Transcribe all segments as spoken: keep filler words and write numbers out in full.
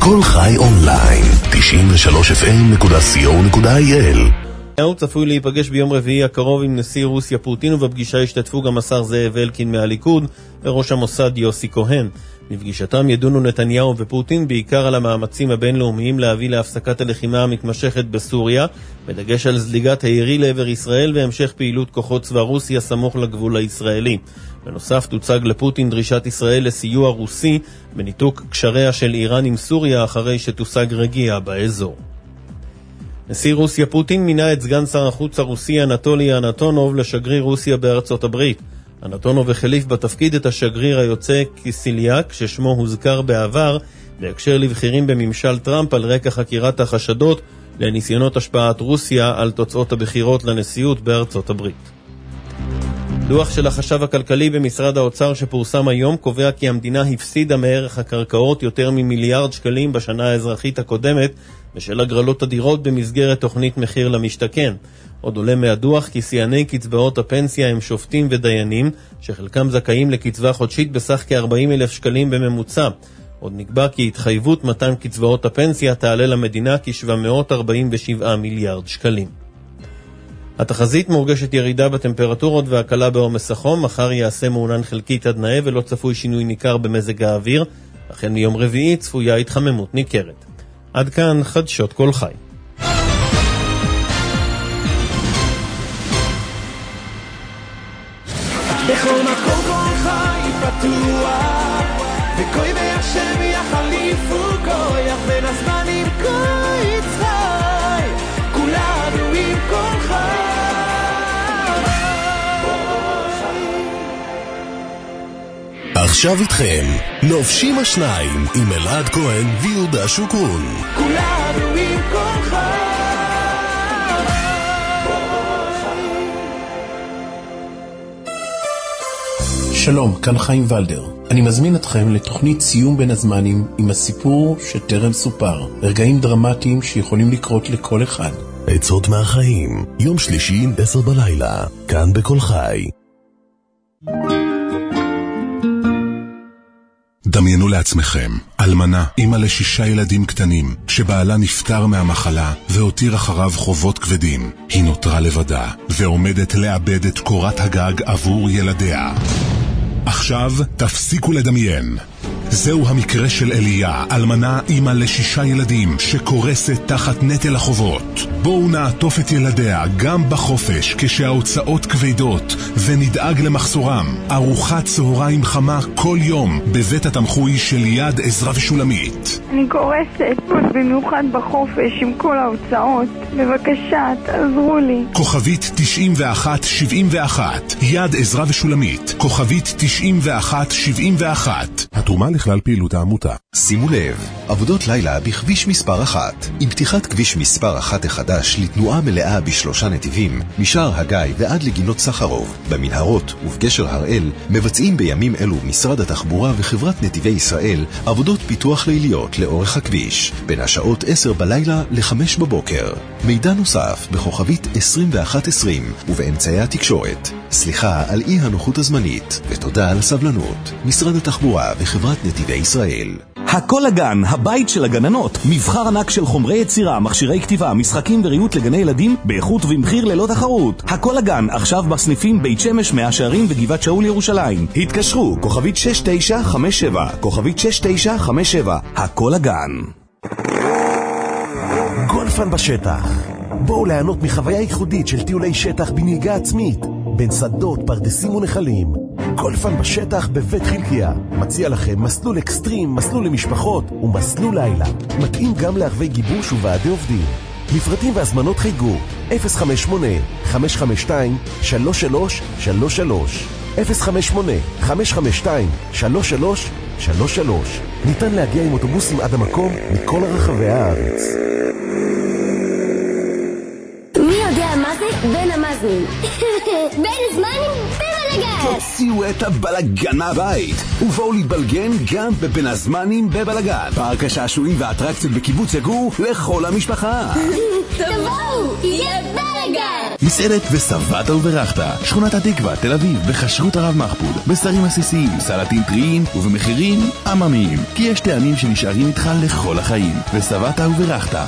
כל חי אונליין, תשעים ושלוש אף אם נקודה סי או נקודה איי אל. הוא צפוי להיפגש ביום רביעי הקרוב עם נשיא רוסיה פוטין, ובפגישה השתתפו גם השר זאב אלקין מהליכוד וראש המוסד יוסי כהן. בפגישתם ידונו נתניהו ופוטין בעיקר על המאמצים הבינלאומיים להביא להפסקת הלחימה המתמשכת בסוריה, בדגש על זליגת הירי לעבר ישראל והמשך פעילות כוחות צבא רוסיה סמוך לגבול הישראלי. בנוסף תוצג לפוטין דרישת ישראל לסיוע רוסי בניתוק קשריה של איראן עם סוריה אחרי שתושג רגיעה באזור. נשיא רוסיה פוטין מינה את סגן שר החוץ הרוסי אנטולי אנטונוב לשגריר רוסיה בארצות הברית. אנטונוב החליף בתפקיד את השגריר היוצא קיסיליאק, ששמו הוזכר בעבר בהקשר לבחירים בממשל טראמפ על רקע חקירת החשדות לניסיונות השפעת רוסיה על תוצאות הבחירות לנשיאות בארצות הברית. דוח של החשב הכלכלי במשרד האוצר שפורסם היום קובע כי המדינה הפסידה מערך הקרקעות יותר ממיליארד שקלים בשנה האזרחית הקודמת בשל הגרלות הדירות במסגרת תוכנית מחיר למשתכן. עוד עולה מהדוח כי שיאני קצבאות הפנסיה הם שופטים ודיינים שחלקם זכאים לקצבה חודשית בסך כ-ארבעים אלף שקלים בממוצע. עוד נקבע כי התחייבות מתן קצבאות הפנסיה תעלה למדינה כ-שבע מאות ארבעים ושבעה מיליארד שקלים. התחזית מורגשת ירידה בטמפרטורות והקלה בעומס החום, מחר יעשה מעונן חלקית עד נאה ולא צפוי שינוי ניכר במזג האוויר, החל מיום רביעי צפויה התחממות ניכרת. עד כאן חדשות כל חי. בכל מקום כל חי פתוח וקוי והשם יחליפו כוח בין הזמנים כוי צחי כולנו עם כל חי. עכשיו איתכם לובשים השניים עם אלעד כהן ויהודה שוקרון. כולנו עם כל חי. שלום, כאן חיים ולדר. אני מזמין אתכם לתוכנית סיום בין הזמנים עם הסיפור שטרם סופר. רגעים דרמטיים שיכולים לקרות לכל אחד. עצות מהחיים, יום שלישי עשר בלילה, כאן בכל חי. דמיינו לעצמכם, אלמנה, אמא לשישה ילדים קטנים, שבעלה נפטר מהמחלה והותיר אחריו חובות כבדים. היא נותרה לבדה ועומדת לאבד את קורת הגג עבור ילדיה. עכשיו תפסיקו לדמיין. זהו המקרה של אליה, אלמנה אמא לשישה ילדים שקורסת תחת נטל החובות. בואו נעטוף את ילדיה גם בחופש כשההוצאות כבדות ונדאג למחסורם. ארוחת צהריים חמה כל יום בבית התמחוי של יד עזרא ושולמית. אני קורסת במיוחד בחופש עם כל ההוצאות. בבקשה, תעזרו לי. כוכבית תשעים ואחת שבעים ואחת, יד עזרא ושולמית, כוכבית תשעים ואחת שבעים ואחת. התרומה לכלל פעילות העמותה. שימו לב, עבודות לילה בכביש מספר אחת. עם פתיחת כביש מספר אחת החדש לתנועה מלאה בשלושה נתיבים, משער הגיא ועד לגינות סחרוב, במנהרות ובגשר הראל, מבצעים בימים אלו משרד התחבורה וחברת נתיבי ישראל עבודות פיתוח ליליות לאורך הכביש, בין השעות עשר בלילה ל-חמש בבוקר. מידע נוסף בכוכבית עשרים ואחת עשרים ובאמצעי התקשורת. סליחה על אי הנוחות הזמנית ותודה על הסבלנות. משרד התחבורה וחברת נתיבי ישראל. הכל הגן, הבית של הגננות. מבחר ענק של חומרי יצירה, מכשירי כתיבה, משחקים וריהוט לגני ילדים באיכות ובמחיר ללא תחרות. הכל הגן, עכשיו בסניפים בית שמש, מאה שערים וגבעת שאול ירושלים. התקשרו, כוכבית שש תשע חמש שבע, כוכבית שש תשע חמש שבע. הכל הגן. גולפן בשטח. בואו ליהנות מחוויה ייחודית של טיולי שטח בנהיגה עצמית, בין שדות, פרדסים ונחלים. גולפן בשטח בבית חלקיה מציע לכם מסלול אקסטרים, מסלול למשפחות ומסלול לילה, מתאים גם לערבי גיבוש וועדי עובדים. מפרטים והזמנות חייגו אפס חמש שמונה חמש חמש שתיים שלוש שלוש שלוש שלוש, אפס חמש שמונה חמש חמש שתיים שלוש שלוש שלוש שלוש. ניתן להגיע עם אוטובוסים עד המקום מכל רחבי הארץ. מי יודע מה זה? בין המזנים. בין זמנים בבלגן. תוציאו את הבלגן מהבית ובואו להתבלגן גם בבין הזמנים בבלגן. פארק השעשועים והאטרקציות בקיבוץ יגור לכל המשפחה. תבואו, יהיה בלגן. רגע! מסעדת וסבת וברכת, שכונת התקווה, תל אביב, בכשרות הרב מחפוד, בשרים עסיסיים, סלטים טריים ובמחירים עממיים, כי יש טעמים שנשארים איתך לכל החיים. וסבת וברכת.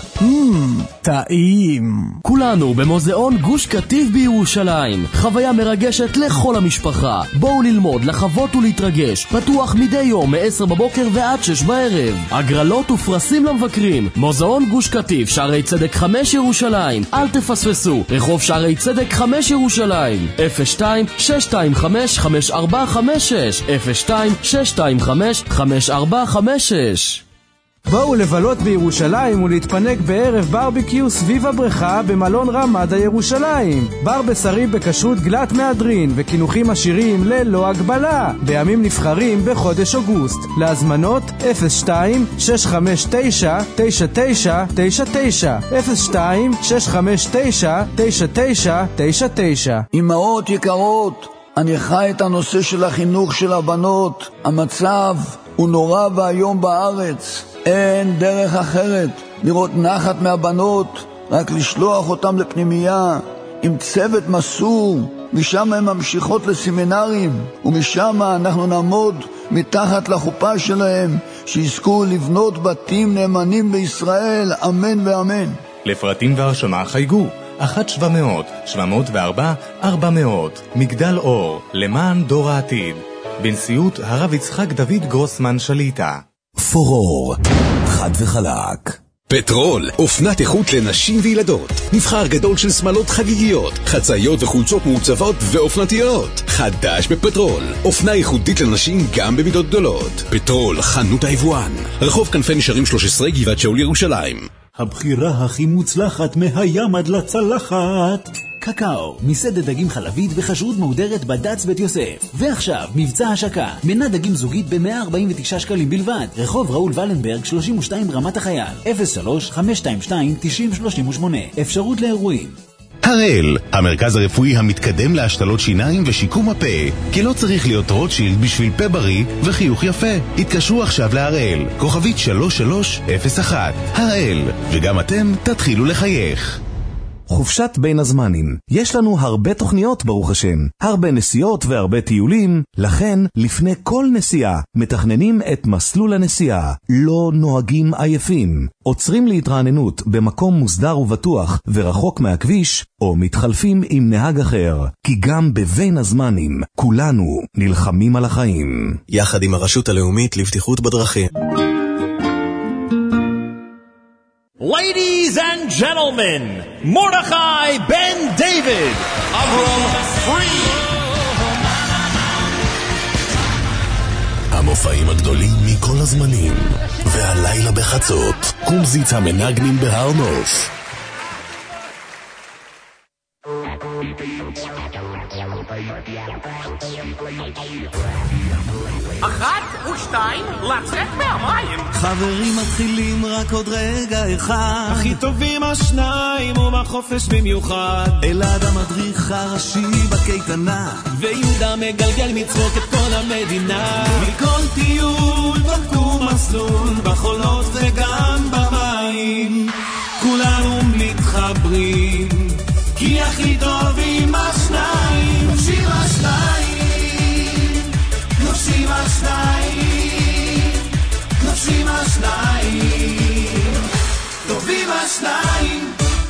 טעים. כולנו במוזיאון גוש קטיף בירושלים. חוויה מרגשת לכל המשפחה. בואו ללמוד, לחוות ולהתרגש. פתוח מדי יום מ-עשר בבוקר ועד שש בערב. הגרלות ופרסים למבקרים. מוזיאון גוש קטיף, שערי צדק חמש ירושלים. אל תפספסו. רחוב שערי צדק חמש ירושלים. אפס שתיים שש שתיים חמש חמש ארבע חמש שש אפס שתיים שש שתיים חמש חמש ארבע חמש שש. בואו לבלות בירושלים ולהתפנק בערב ברביקיו סביב הבריכה במלון רמדה ירושלים. בר בשרי בכשרות גלת מהדרין וכינוחים עשירים ללא הגבלה בימים נבחרים בחודש אוגוסט. להזמנות אפס שתיים שש חמש תשע תשע תשע תשע תשע אפס שתיים שש חמש תשע תשע תשע תשע תשע. אמהות יקרות, אני חי את הנושא של החינוך של הבנות. המצב הוא נורא והיום בארץ. אין דרך אחרת לראות נחת מהבנות, רק לשלוח אותם לפנימייה עם צוות מסור. משם הן ממשיכות לסמינרים, ומשם אנחנו נעמוד מתחת לחופה שלהם, שיזכו לבנות בתים נאמנים בישראל, אמן ואמן. לפרטים והרשמה חייגו אחת שבע מאות שבע מאות וארבע ארבע מאות. מגדל אור, למען דור העתיד, בנשיאות הרב יצחק דוד גרוסמן שליטה. פורור, חד וחלק. פטרול, אופנת איכות לנשים וילדות. מבחר גדול של שמלות חגיגיות, חצאיות וחולצות מעוצבות ואופנתיות. חדש בפטרול, אופנה ייחודית לנשים גם במידות גדולות. פטרול, חנות היבואן, רחוב כנפי נשרים שלוש עשרה, גבעת שאול ירושלים. הבחירה הכי מוצלחת מהים עד לצלחת. קקאו, מסעדת דגים חלבית בכשרות מהודרת בד"ץ בית יוסף. ועכשיו, מבצע השקה, מנה דגים זוגית ב-מאה ארבעים ותשעה שקלים בלבד. רחוב ראול ולנברג שלושים ושתיים רמת החייל, אפס שלוש חמש שתיים שתיים תשעים שלושים ושמונה. אפשרות לאירועים. הראל, המרכז הרפואי המתקדם להשתלות שיניים ושיקום הפה, כי לא צריך להיות רוטשילד בשביל פה בריא וחיוך יפה. התקשרו עכשיו להראל, כוכבית שלוש שלוש אפס אחת. הראל, וגם אתם תתחילו לחייך. חופשת בין הזמנים. יש לנו הרבה תוכניות ברוך השם, הרבה נסיעות והרבה טיולים, לכן לפני כל נסיעה מתכננים את מסלול הנסיעה. לא נוהגים עייפים, עוצרים להתרעננות במקום מוסדר ובטוח ורחוק מהכביש, או מתחלפים עם נהג אחר, כי גם בבין הזמנים כולנו נלחמים על החיים. יחד עם הרשות הלאומית לבטיחות בדרכים. Ladies and gentlemen, Mordechai Ben David, Avram Free. המופעים הגדולים מכל הזמנים, והלילה בחצות, קומזיץ המנגנים בהר נוף. אחת ושתיים, לצאת מהמים. חברים מתחילים רק עוד רגע אחד. הכי טובים השניים ובחופש במיוחד. אלעד המדריך הראשי בקייטנה, ויהודה מגלגל מצחוק את כל המדינה. מכל טיול בדקו מסלול, בחולות וגם במים. כולנו מתחברים, כי הכי טובים השניים. נושים השניים, נושים השניים, נושים השניים, טובים השניים.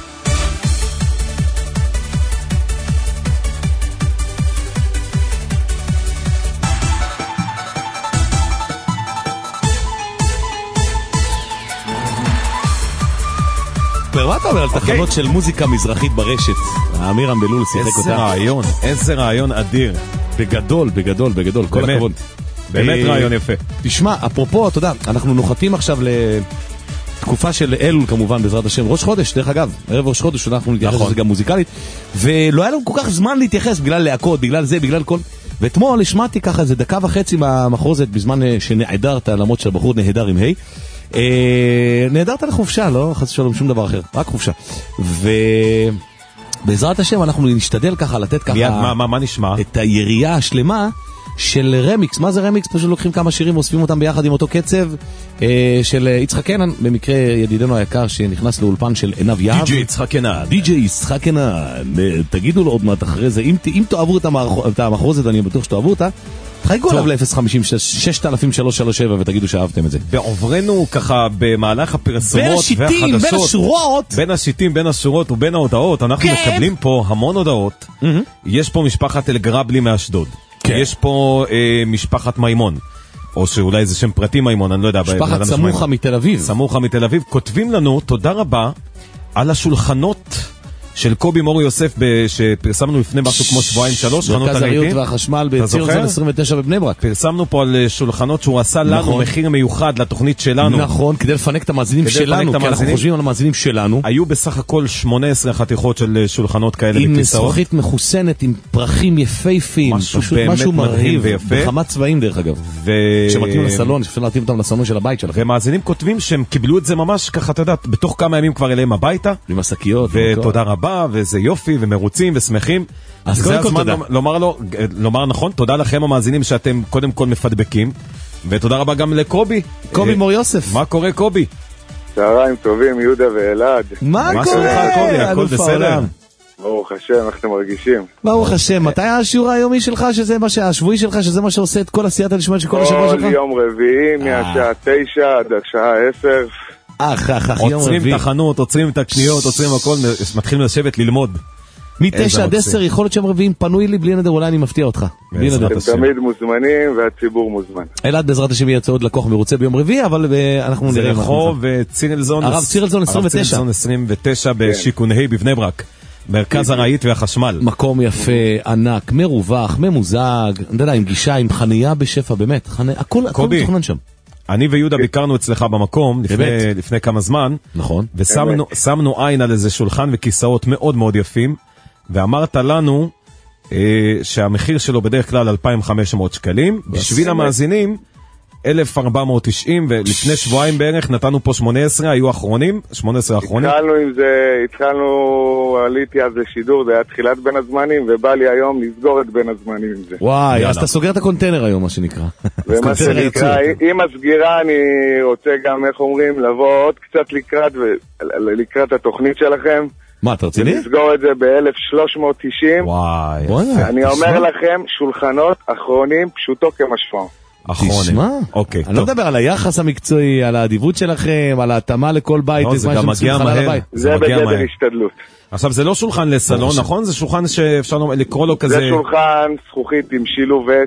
מה אתה אומר על תחנות של מוזיקה מזרחית ברשת? אמירם בלול שיחק אותה. איזה רעיון, איזה רעיון אדיר. בגדול, בגדול, בגדול, כל הכבוד. באמת רעיון יפה. תשמע, אפרופו, אתה יודע, אנחנו נוחתים עכשיו לתקופה של אלול כמובן, בעזרת השם, ראש חודש, דרך אגב, ערב ראש חודש, אנחנו נתייחס לזה גם מוזיקלית, ולא היה לנו כל כך זמן להתייחס בגלל להקות, בגלל זה, בגלל כל... ואתמול השמעתי ככה איזה דקה וחצי מהמחרוזת בזמן שנעדרת, למרות שהבחור נהדר עם היי. נהדרת לחופשה, לא חס ושלום שום דבר אחר, רק חופשה. ובעזרת השם אנחנו נשתדל ככה לתת ככה מה, מה, מה נשמע? את היריעה השלמה של רמיקס. מה זה רמיקס? פשוט לוקחים כמה שירים ואוספים אותם ביחד עם אותו קצב של יצחק קנן, במקרה ידידנו היקר שנכנס לאולפן של עינב יהב. די-ג'יי יצחק קנן. די-ג'יי יצחק קנן. תגידו לו עוד מעט אחרי זה, אם, אם תאהבו את המחרוזת, אני בטוח שתאהבו אותה, תחייגו עליו ל-אפס חמש אפס שש אלף שלוש שלוש שבע ותגידו שאהבתם את זה. ועוברנו ככה במהלך הפרסומות והחדשות. בין השיטים, בין השורות. בין השיטים, בין השורות ובין ההודעות, אנחנו כן. מקבלים פה המון הודעות. Mm-hmm. יש פה משפחת אלגרבלי מאשדוד. כן. יש פה אה, משפחת מימון. או שאולי זה שם פרטי מימון, אני לא יודע. משפחת סמוכה מתל אביב. סמוכה מתל אביב. כותבים לנו, תודה רבה, על השולחנות של קובי מור יוסף שפרסמנו לפני משהו כמו שבועיים שלוש, מרכז הריות והחשמל בציר זון עשרים ותשע בבני ברק. פרסמנו פה על שולחנות שהוא עשה לנו מחיר מיוחד לתוכנית שלנו. נכון, כדי לפנק את המאזינים שלנו, כי אנחנו חושבים על המאזינים שלנו. היו בסך הכל שמונה עשרה חתיכות של שולחנות כאלה עם זכוכית מחוסנת, עם פרחים יפהפיים, פשוט משהו מרהיב, בכמה צבעים דרך אגב. שמתאים לסלון, שאפשר להתאים אותם לסלון של הבית שלכם. ומאזינים כותבים שהם קיבלו את זה ממש ככה, אתה יודע, בתוך כמה ימים כבר אליהם הביתה. עם השקיות. ותודה רבה, וזה יופי, ומרוצים, ושמחים. אז זה הזמן לומר לו, לומר נכון, תודה לכם המאזינים שאתם קודם כל מפדבקים, ותודה רבה גם לקובי. קובי מור יוסף. מה קורה קובי? צהריים טובים, יהודה ואלעד. מה קורה? קובי, הכל בסדר? ברוך השם, איך אתם מרגישים? ברוך השם, מתי השיעור היומי שלך, שזה מה שהשבועי שלך, שזה מה שעושה את כל עשיית הנשמעת של כל השבוע שלך? כל יום רביעי, מהשעה תשע עד השעה עשר. אך, אך, אך, יום רביעי. עוצרים את החנות, עוצרים את הקניות, עוצרים הכל, מתחילים לשבת ללמוד. מתשע עד עשר, יכול להיות שהם רביעים, פנוי לי בלי נדר, אולי אני מפתיע אותך. אתם תמיד מוזמנים והציבור מוזמן. אלעד בעזרת השם יצא עוד לקוח מרוצה ביום רביעי, אבל אנחנו נראה. זה רחוב צירלזון. הרב צירלזון עשרים ותשע. הרב צירלזון עשרים ותשע בשיכוני בבני ברק. מרכז הרהיט והחשמל. מקום יפה, ענק, מרווח, ממוזג, אני יודע, עם גישה, עם חנייה בשפע, באמת, הכל מתוכנן שם. אני ויהודה ביקרנו אצלך במקום לפני, לפני כמה זמן. נכון. ושמנו עין על איזה שולחן וכיסאות מאוד מאוד יפים, ואמרת לנו אה, שהמחיר שלו בדרך כלל אלפיים וחמש מאות שקלים, בשביל המאזינים אלף ארבע מאות תשעים, ולפני שבועיים בערך נתנו פה שמונה עשרה, היו אחרונים, שמונה עשרה אחרונים. התחלנו עם זה, התחלנו, עליתי אז לשידור, זה היה תחילת בין הזמנים, ובא לי היום לסגור את בין הזמנים עם זה. וואי, יאללה. אז אתה סוגר את הקונטיינר היום, מה שנקרא. ומה שנקרא, עם הסגירה אני רוצה גם, איך אומרים, לבוא עוד קצת לקראת, לקראת התוכנית שלכם. מה, אתה רציני? נסגור את זה ב-אלף שלוש מאות תשעים. וואי. אני אומר לכם, שולחנות אחרונים, פשוטו כמשמעו. תשמע, אוקיי, אני לא מדבר על היחס המקצועי, על האדיבות שלכם, על ההתאמה לכל בית, לא, זה גם מגיע מהר. זה בגדר השתדלות. עכשיו זה לא שולחן לסלון, נכון? זה שולחן שאפשר לקרוא לו כזה... זה שולחן זכוכית עם שילוב עץ,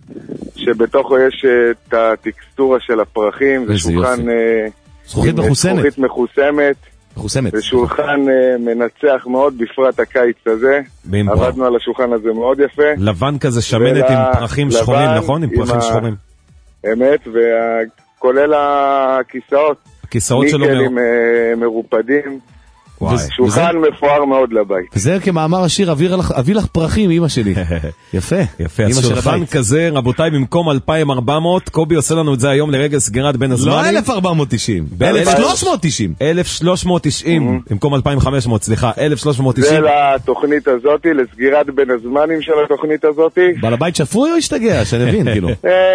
שבתוכו יש את הטקסטורה של הפרחים, זה שולחן... זכוכית מחוסמת. זכוכית מחוסמת. מחוסמת. זה שולחן מנצח מאוד, בפרט הקיץ הזה. עבדנו על השולחן הזה מאוד יפה. לבן כזה שמנת עם פרחים שחורים, נכון? עם פרחים שחורים. אמת, וכולל הכיסאות. הכיסאות שלו ניקלים מרופדים. שולחן מפואר מאוד לבית. זה כמאמר השיר, אביא לך פרחים, אמא שלי. יפה. יפה, אז שולחן כזה, רבותיי, במקום אלפיים וארבע מאות, קובי עושה לנו את זה היום לרגע סגירת בין הזמנים. לא אלף ארבע מאות תשעים, אלף שלוש מאות תשעים. אלף שלוש מאות תשעים, במקום אלפיים וחמש מאות, סליחה, אלף שלוש מאות תשעים. זה לתוכנית הזאת, לסגירת בין הזמנים של התוכנית הזאת. בעל הבית שפוי או השתגע, שאני מבין, כאילו?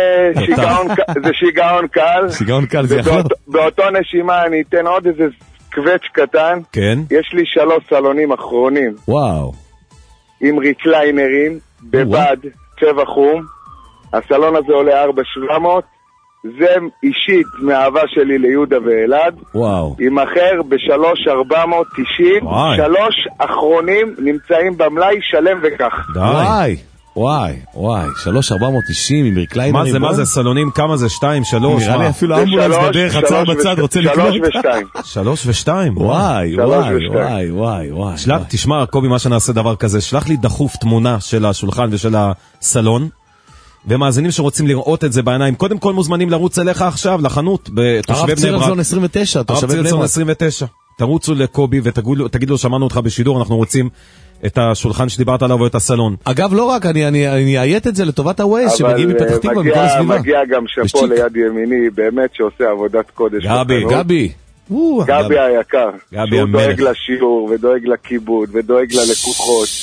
זה שיגעון קל. שיגעון קל, זה יכול. באותו נשימה אני אתן עוד איזה קווץ' קטן. כן. יש לי שלוש סלונים אחרונים. וואו. עם ריקליינרים, בבד, צבע חום. הסלון הזה עולה ארבע אלף שבע מאות. זה אישית מאהבה שלי ליהודה ואלעד. וואו. עם אחר ב-שלוש אלף ארבע מאות תשעים. וואי. שלוש אחרונים נמצאים במלאי שלם וכך. די. וואי. וואי, וואי, שלוש ארבע מאות תשעים עם ריקליינרים. מה זה, מה זה, סלונים, כמה זה, שתיים, שלוש? נראה לי אפילו אמבולנס בדרך, עצר בצד, רוצה לקנות. שלוש ושתיים. שלוש ושתיים? וואי, וואי, וואי, וואי, וואי. שלח, תשמע, קובי, מה שנעשה דבר כזה, שלח לי דחוף תמונה של השולחן ושל הסלון, ומאזינים שרוצים לראות את זה בעיניים, קודם כל מוזמנים לרוץ אליך עכשיו, לחנות, בתושבי בני ברק. הרב צירלזון עשרים ותשע, תושבי בני ברק. הרב צירלזון עשרים ותשע. תרוצו לקובי ותגידו לו, שמענו אותך בשידור, אנחנו רוצים את השולחן שדיברת עליו או את הסלון. אגב, לא רק, אני, אני, אני אעיית את זה לטובת הווייז, שמגיעים מפתח תקווה מכל הסביבה. אבל מגיע גם שפו ליד ימיני, באמת שעושה עבודת קודש. גבי, גבי. גבי היקר. גבי שהוא דואג לשיעור, ודואג לכיבוד, ודואג ללקוחות.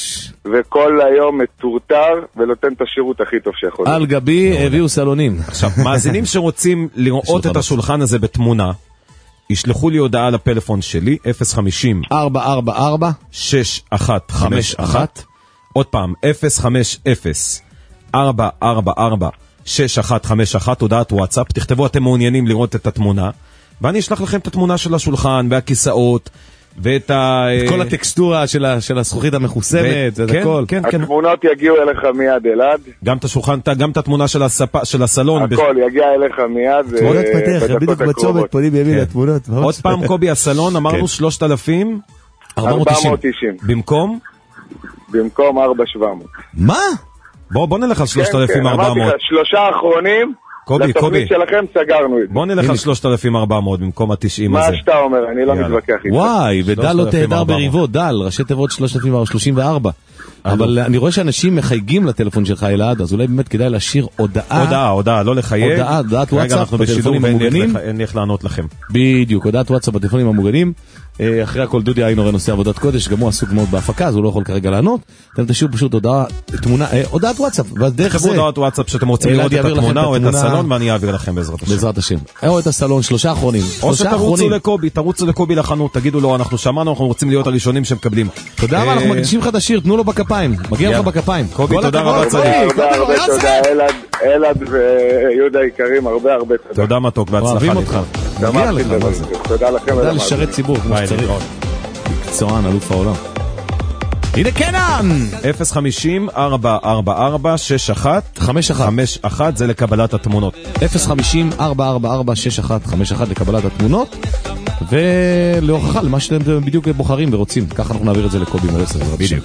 וכל היום מטורטר ונותן את השירות הכי טוב שיכול. על גבי הביאו סלונים. עכשיו, מאזינים שרוצים לראות את השולחן הזה בתמונה, ישלחו לי הודעה לפלאפון שלי, אפס חמישים ארבע ארבע ארבע שש אחת חמש אחת, עוד פעם, אפס חמש אפס ארבע ארבע ארבע שש אחת חמש אחת, הודעת וואטסאפ, תכתבו אתם מעוניינים לראות את התמונה, ואני אשלח לכם את התמונה של השולחן והכיסאות, ואת ה... את כל הטקסטורה של, של הזכוכית המחוסמת, ואת הכל. כן, כן. התמונות יגיעו אליך מיד אלעד. גם את השולחן, גם את התמונה של, הספ... של הסלון. הכל יגיע אליך מיד. תמונות פתח, בדיוק בצומת, פונים בימין לתמונות. עוד פעם, קובי, הסלון, אמרנו שלושת אלפים ארבע מאות תשעים. במקום? במקום ארבע אלף שבע מאות. מה? בוא, בוא נלך על שלושת אלפים ארבע מאות. שלושה האחרונים. קובי, קובי. שלכם סגרנו את זה. בוא נלך על שלושת אלפים ארבע מאות במקום ה-תשעים הזה. מה שאתה אומר, אני לא מתווכח איתך. וואי, ודל לא תהדר בריבו, דל, ראשי תיבות שלושת אלפים שלושים וארבע. אבל אני רואה שאנשים מחייגים לטלפון שלך אלעד, אז אולי באמת כדאי להשאיר הודעה. הודעה, הודעה, לא לחייג. הודעה, הודעת וואטסאפ בטלפונים המוגנים. אין לי איך לענות לכם. בדיוק, הודעת וואטסאפ בטלפונים המוגנים. אחרי הכל דודי איינור נושא עבודת קודש, גם הוא עסוק מאוד בהפקה, אז הוא לא יכול כרגע לענות. אתם תשאירו פשוט הודעה, תמונה, הודעת וואטסאפ, ודרך זה... הודעת וואטסאפ שאתם רוצים לראות את התמונה או את הסלון, ואני אעביר לכם בעזרת השם. בעזרת השם. או את הסלון, שלושה אחרונים. או שתרוצו לקובי, תרוצו לקובי לחנות, תגידו לו, אנחנו שמענו, אנחנו רוצים להיות הראשונים שמקבלים. תודה רבה, אנחנו מקדישים לך את השיר, תנו לו בכפיים. מגיע לך בכפיים. קובי, תודה רבה צדיק. תודה הרבה, תודה, אלעד ויהודה יקרים, הרבה הרבה תודה. תודה מתוק, והצלחה לך. תודה לכם. תודה לשרת ציבור, כמו שצריך. מקצוען, אלוף העולם. הנה קנן! אפס חמישים ארבע ארבע ארבע שש אחת חמש אחת, זה לקבלת התמונות. אפס חמישים ארבע ארבע ארבע שש אחת חמש אחת לקבלת התמונות, ולהוכחה למה שאתם בדיוק בוחרים ורוצים. ככה אנחנו נעביר את זה לקובי מרסר. בדיוק.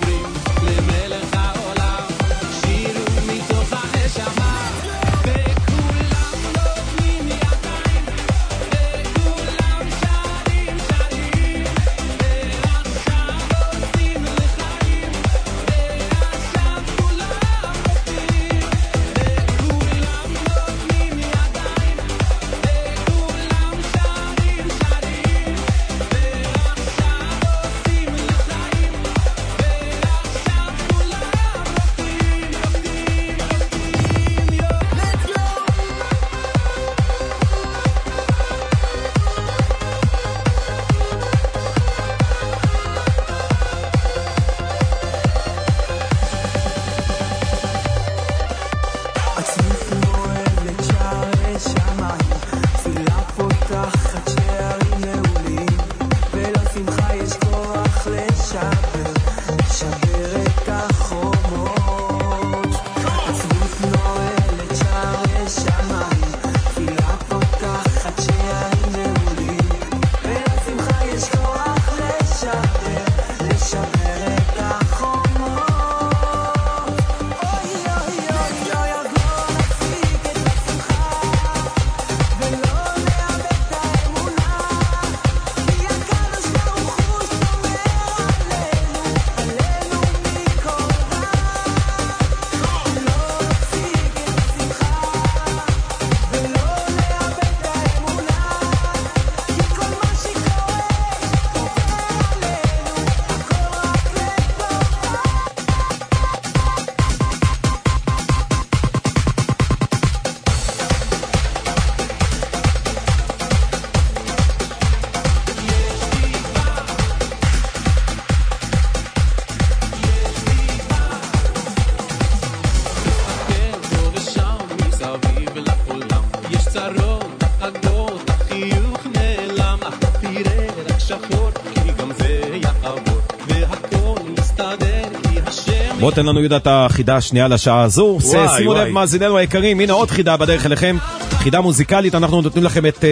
בוא תן לנו יודעת החידה השנייה לשעה הזו. שימו לב מאזיננו היקרים, הנה עוד חידה בדרך אליכם, חידה מוזיקלית. אנחנו נותנים לכם את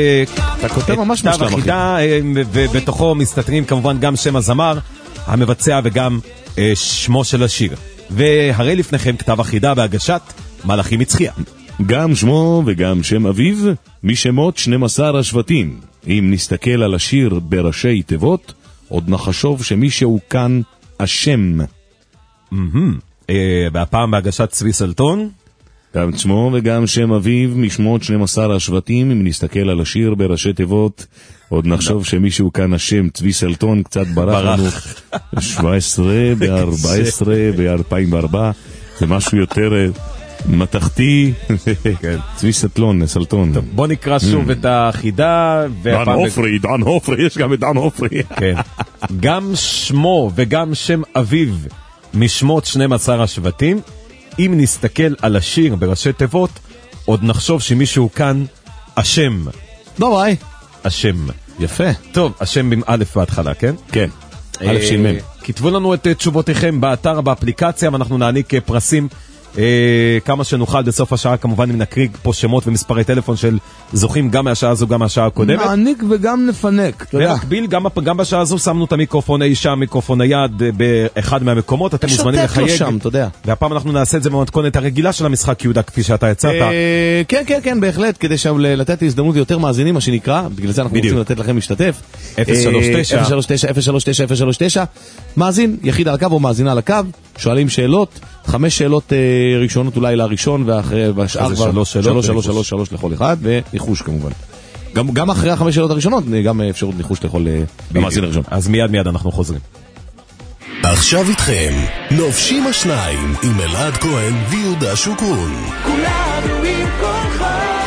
כתב החידה, ובתוכו מסתתרים כמובן גם שם הזמר, המבצע וגם שמו של השיר. והרי לפניכם כתב החידה בהגשת מלאכי מצחיה. גם שמו וגם שם אביו משמות שנים עשר השבטים. אם נסתכל על השיר בראשי תיבות, עוד נחשוב שמישהו כאן השם. והפעם בהגשת צבי סלטון, גם שמו וגם שם אביו משמות שנים עשר השבטים. אם נסתכל על השיר בראשי תיבות, עוד נחשוב שמישהו כאן השם צבי סלטון קצת ברח לנו. שבע עשרה, ב-ארבע עשרה, ב-אלפיים וארבע, זה משהו יותר מתחתי. צבי סלטון, סלטון. בוא נקרא שוב את החידה. דן הופרי, דן הופרי, יש גם את דן הופרי. גם שמו וגם שם אביו משמות שנים עשר השבטים. אם נסתכל על השיר בראשי תיבות, עוד נחשוב שמישהו כאן השם. לא ביי. השם. יפה. טוב, השם עם א' בהתחלה, כן? כן. א' שילמם. כתבו לנו את תשובותיכם באתר, באפליקציה, ואנחנו נעניק פרסים אה, כמה שנוכל בסוף השעה. כמובן אם נקריא פה שמות ומספרי טלפון של זוכים גם מהשעה הזו, גם מהשעה הקודמת. נעניק וגם נפנק. במקביל, גם, גם בשעה הזו שמנו את המיקרופון אי שם, מיקרופון נייד באחד מהמקומות. אתם מוזמנים לחייג. שם, אתה יודע. והפעם אנחנו נעשה את זה במתכונת הרגילה של המשחק יהודה, כפי שאתה יצאת. אה, כן, כן, כן, בהחלט, כדי שם לתת הזדמנות יותר מאזינים, מה שנקרא. בגלל זה אנחנו בדיוק. רוצים לתת לכם להשתתף. אפס שלוש תשע אפס שלוש תשע אפס שלוש תשע אפס שלוש תשע. מאזין, יחיד על הקו או מאזינה על הקו, שואלים שאלות, חמש שאלות אה, ראשונות אולי לראשון, ואחרי והשאר כבר שלוש שלוש שלוש שלוש שלוש לכל אחד, וניחוש כמובן. גם, גם אחרי החמש שאלות הראשונות, גם אפשרות ניחוש לכל במאזין הראשון. אז מיד מיד אנחנו חוזרים. עכשיו איתכם, לובשים השניים עם אלעד כהן ויהודה שוקרון. כולנו עם כוחך.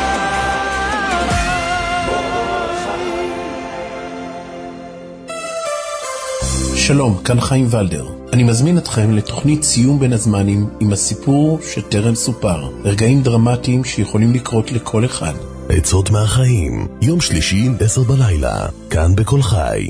שלום, כאן חיים ולדר. אני מזמין אתכם לתוכנית סיום בין הזמנים עם הסיפור שטרם סופר. רגעים דרמטיים שיכולים לקרות לכל אחד. עצות מהחיים, יום שלישי עשר בלילה, כאן בכל חי.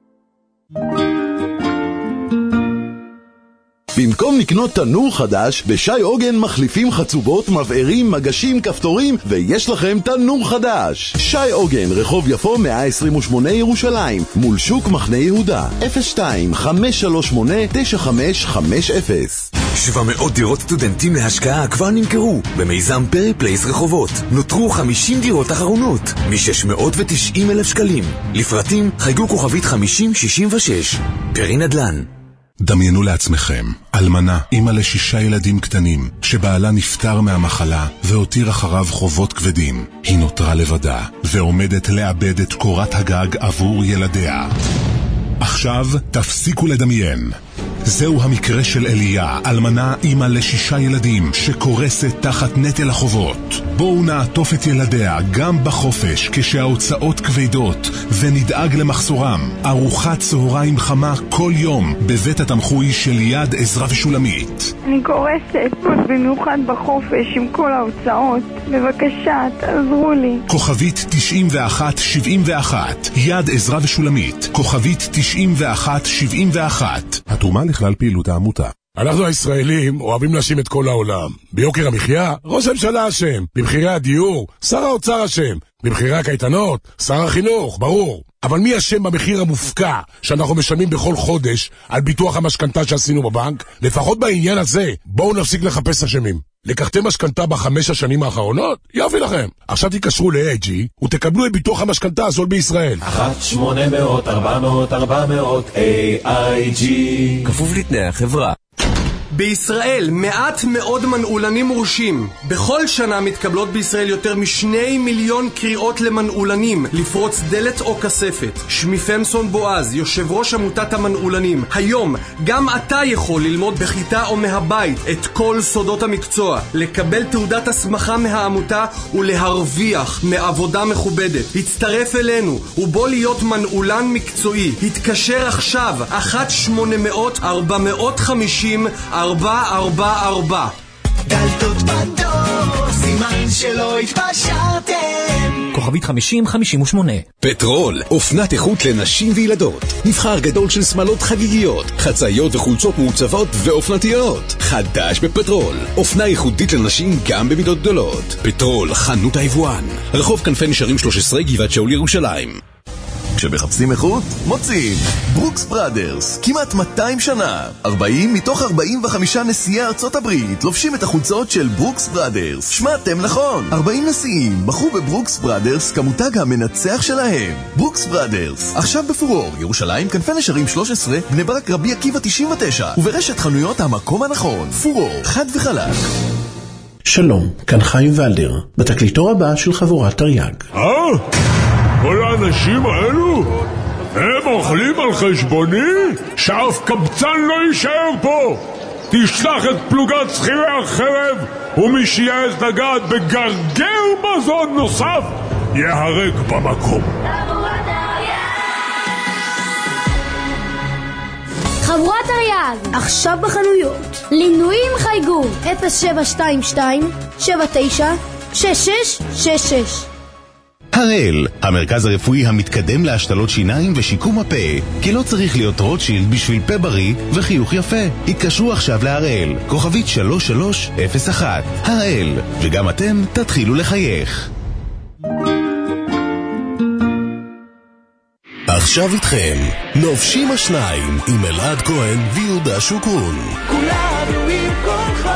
במקום לקנות תנור חדש, בשי עוגן מחליפים חצובות, מבערים, מגשים, כפתורים, ויש לכם תנור חדש. שי עוגן, רחוב יפו מאה עשרים ושמונה ירושלים, מול שוק מחנה יהודה, אפס שתיים חמש שלוש שמונה תשע חמש חמש אפס. שבע מאות דירות סטודנטים להשקעה כבר נמכרו במיזם פרי פלייס רחובות. נותרו חמישים דירות אחרונות מ-שש מאות ותשעים אלף שקלים. לפרטים חייגו כוכבית חמישים שישים ושש. פרי נדל"ן. דמיינו לעצמכם, אלמנה, אמא לשישה ילדים קטנים, שבעלה נפטר מהמחלה והותיר אחריו חובות כבדים. היא נותרה לבדה ועומדת לאבד את קורת הגג עבור ילדיה. עכשיו תפסיקו לדמיין. זהו המקרה של אליה, אלמנה אמא לשישה ילדים שקורסת תחת נטל החובות. בואו נעטוף את ילדיה גם בחופש כשההוצאות כבדות ונדאג למחסורם. ארוחת צהריים חמה כל יום בבית התמחוי של יד עזרא ושולמית. אני קורסת במיוחד בחופש עם כל ההוצאות. בבקשה, תעזרו לי. כוכבית תשעים ואחת שבעים ואחת, יד עזרא ושולמית, כוכבית תשעים ואחת שבעים ואחת. התרומה לכלל פעילות העמותה. אנחנו הישראלים אוהבים להאשים את כל העולם. ביוקר המחיה, ראש הממשלה אשם. במחירי הדיור, שר האוצר אשם. במחירי הקייטנות, שר החינוך, ברור. אבל מי אשם במחיר המופקע שאנחנו משלמים בכל חודש על ביטוח המשכנתה שעשינו בבנק? לפחות בעניין הזה, בואו נפסיק לחפש אשמים. לקחתם משכנתה בחמש השנים האחרונות? יופי לכם. עכשיו תיקשרו ל-איי איי ג'י ותקבלו את ביטוח המשכנתה הזול בישראל. אחת שמונה מאות ארבע מאות ארבע מאות איי איי ג'י. כפוף לתנאי החברה. בישראל מעט מאוד מנעולנים מורשים. בכל שנה מתקבלות בישראל יותר משני מיליון קריאות למנעולנים לפרוץ דלת או כספת. שמי פמסון בועז, יושב ראש עמותת המנעולנים. היום גם אתה יכול ללמוד בכיתה או מהבית את כל סודות המקצוע, לקבל תעודת הסמכה מהעמותה ולהרוויח מעבודה מכובדת. הצטרף אלינו ובוא להיות מנעולן מקצועי. התקשר עכשיו אחת שמונה מאות ארבע מאות חמישים ארבע ארבע ארבע. דלתות בדור, סימן שלא התפשרתם. כוכבית חמישים חמישים ושמונה. פטרול, אופנת איכות לנשים וילדות. נבחר גדול של שמלות חגיגיות, חצאיות וחולצות מעוצבות ואופנתיות. חדש בפטרול, אופנה ייחודית לנשים גם במידות גדולות. פטרול, חנות היבואן. רחוב כנפי נשרים שלוש עשרה, גבעת שאול ירושלים. כשמחפשים איכות, מוצאים ברוקס בראדרס, כמעט מאתיים שנה. ארבעים מתוך ארבעים וחמישה נשיאי ארצות הברית לובשים את החולצות של ברוקס בראדרס. שמעתם נכון, ארבעים נשיאים בחרו בברוקס בראדרס כמותג המנצח שלהם. ברוקס בראדרס, עכשיו בפורור, ירושלים, כנפי נשרים שלוש עשרה, בני ברק, רבי עקיבא תשעים ותשע, וברשת חנויות המקום הנכון. פורור, חד וחלק. שלום, כאן חיים ולדר, בתקליטור הבא של חבורת תרי"ג. אה? כל האנשים האלו? הם אוכלים על חשבוני? שאף קבצן לא יישאר פה! תשלח את פלוגת שכירי החרב, ומי שיעז לגעת בגרגר מזון נוסף, יהרג במקום. חבורת תרי"ג, עכשיו בחנויות. לינויים חייגו אפס שבע שתיים שתיים שבע תשע שש שש שש שש. הראל, המרכז הרפואי המתקדם להשתלות שיניים ושיקום הפה, כי לא צריך להיות רוטשילד בשביל פה בריא וחיוך יפה. התקשרו עכשיו להראל, כוכבית שלוש שלוש אפס אחת. הראל, וגם אתם תתחילו לחייך. עכשיו איתכם, נובשים השניים עם אלעד כהן ויהודה שוקרון. כולנו עם כולך.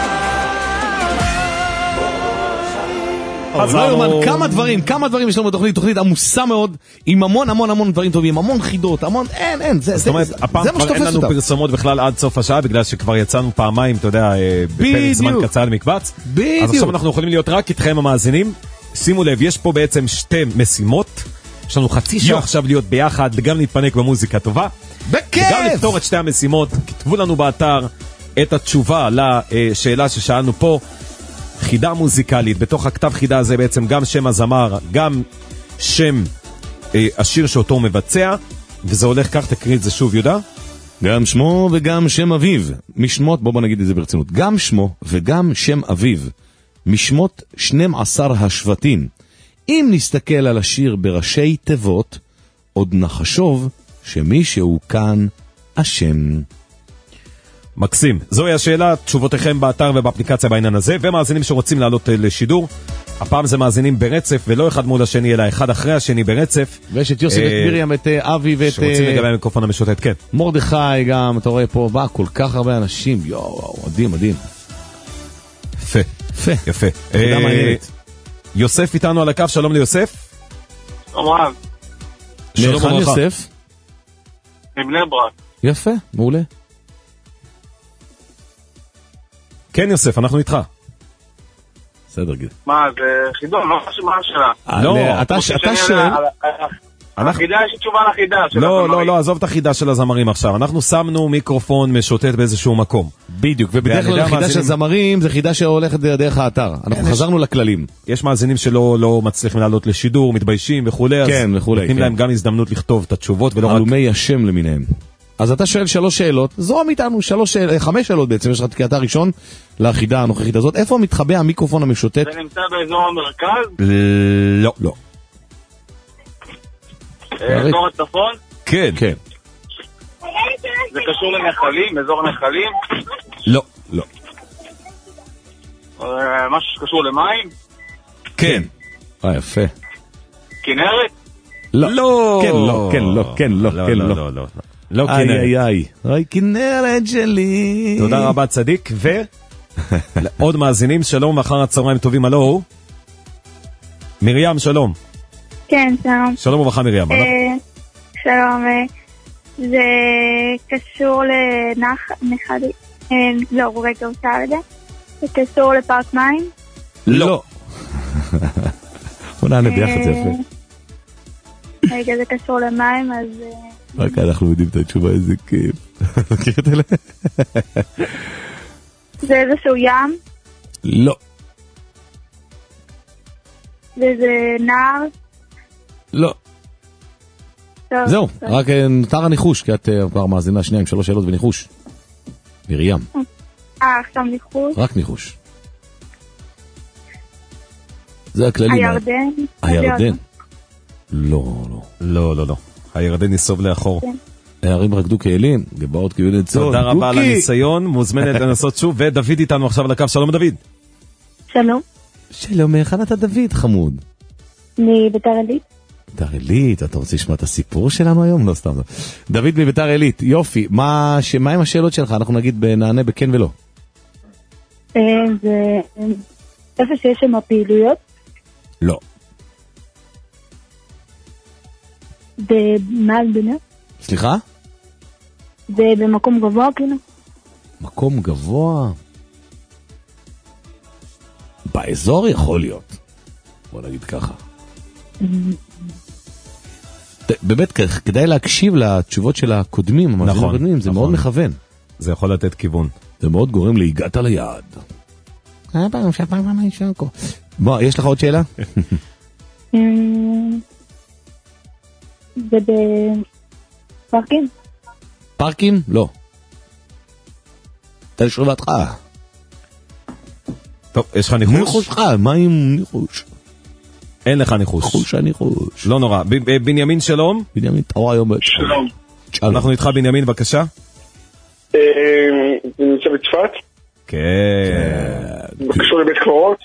אז לא יומן, כמה דברים, כמה דברים יש לנו בתוכנית, תוכנית עמוסה מאוד, עם המון המון המון דברים טובים, המון חידות, המון, אין, אין, זה, זאת אומרת, הפעם כבר אין לנו פרסומות בכלל עד סוף השעה, בגלל שכבר יצאנו פעמיים, אתה יודע, בפרק זמן קצר למקבץ. בדיוק. אז עכשיו אנחנו יכולים להיות רק איתכם המאזינים. שימו לב, יש פה בעצם שתי משימות, יש לנו חצי שעה עכשיו להיות ביחד, וגם להתפנק במוזיקה טובה. בכיף! וגם לפתור את שתי המשימות, כתבו לנו באתר את התשובה לשאלה ששאלנו פה, חידה מוזיקלית, בתוך הכתב חידה הזה בעצם גם שם הזמר, גם שם אה, השיר שאותו הוא מבצע, וזה הולך כך, תקריא את זה שוב, יהודה? גם שמו וגם שם אביו, משמות, בוא בוא נגיד את זה ברצינות, גם שמו וגם שם אביו, משמות שנים עשר השבטים. אם נסתכל על השיר בראשי תיבות, עוד נחשוב שמישהו כאן אשם. מקסים. זוהי השאלה, תשובותיכם באתר ובאפליקציה בעניין הזה, ומאזינים שרוצים לעלות לשידור. הפעם זה מאזינים ברצף, ולא אחד מול השני, אלא אחד אחרי השני ברצף. ויש את יוסי ואת מיריam, את אבי ואת... שרוצים לגבי המיקרופון המשוטט, כן. מרדכי גם, אתה רואה פה, בא כל כך הרבה אנשים, יואו, מדהים, מדהים. יפה. יפה. יפה. תודה מעניינת. יוסף איתנו על הקו, שלום ליוסף. שלום רב. שלום רב. יוסף. מבני ברק. יפה, מעולה. כן יוסף, אנחנו איתך. בסדר גיד. מה, זה חידון, לא חשוב מה השאלה. לא, אתה שואל... החידה יש תשובה לחידה של לא, הזמרים. לא, לא, עזוב את החידה של הזמרים עכשיו. אנחנו שמנו מיקרופון משוטט באיזשהו מקום. בדיוק, ובדרך כלל החידה של הזמרים זה חידה שהולכת דרך האתר. אנחנו חזרנו לכללים. יש מאזינים שלא לא מצליחים לעלות לשידור, מתביישים וכו'. כן, וכו'. נותנים להם גם הזדמנות לכתוב את התשובות ולא רק... הלומי השם למיניהם. אז אתה שואל שלוש שאלות, זו איתנו, שלוש, חמש שאלות בעצם, יש לך תקייתה הראשון לחידה הנוכחית הזאת. איפה מתחבא המיקרופון המשוטט? זה נמצא באזור המרכז? לא. לא. אזור הצפון? כן. כן. זה קשור לנחלים, אזור נחלים? לא. לא. משהו שקשור למים? כן. אה, יפה. כנרת? לא. לא. כן, לא, כן, לא, כן, לא, כן, לא. לא, לא. לא איי, איי, איי. אוי, כנרת שלי. תודה רבה, צדיק. ועוד מאזינים, שלום, אחר הצהריים טובים, הלו. מרים, שלום. כן, שלום. שלום וברכה, מרים. שלום. זה קשור לנחלי. לא, רגע, עושה על זה. זה קשור לפארק מים? לא. בוא נענה ביחד, זה יפה. רגע, זה קשור למים, אז... רק אנחנו יודעים את התשובה, איזה כיף. מכירת אלה? זה איזשהו ים? לא. וזה נער? לא. זהו, רק נותר הניחוש, כי את כבר מאזינה שנייה עם שלוש שאלות וניחוש. מרים. אה, עכשיו ניחוש? רק ניחוש. זה הכללים. הירדן? הירדן. לא, לא. לא, לא, לא. הירדן ניסוב לאחור. הערים רקדו כאלים, גבעות כאילו נצור. תודה רבה על הניסיון, מוזמנת לנסות שוב, ודוד איתנו עכשיו על הקו, שלום דוד. שלום. שלום, איך אתה דוד חמוד? מביתר עילית. ביתר עילית, אתה רוצה לשמוע את הסיפור שלנו היום? לא, סתם לא. דוד מביתר עילית, יופי, מה עם השאלות שלך? אנחנו נגיד נענה בכן ולא. זה איפה שיש שם הפעילויות? לא. במעל בנה? סליחה? זה במקום גבוה כאילו? מקום גבוה? האזור יכול להיות. בוא נגיד ככה. באמת, כדאי להקשיב לתשובות של הקודמים, נכון, הקודמים, זה נכון. מאוד מכוון. זה יכול לתת כיוון. זה מאוד גורם להגעת ליעד. בוא, יש לך עוד שאלה? זה בפארקים? פארקים? לא. תן שרובתך. טוב, יש לך ניחוש? ניחוש לך, מה עם ניחוש? אין לך ניחוש. ניחוש הניחוש. לא נורא. בנימין שלום? בנימין, תאורה היום. שלום. אנחנו איתך בנימין, בבקשה. זה נמצא בצפת? כן. קשור לבית קברות?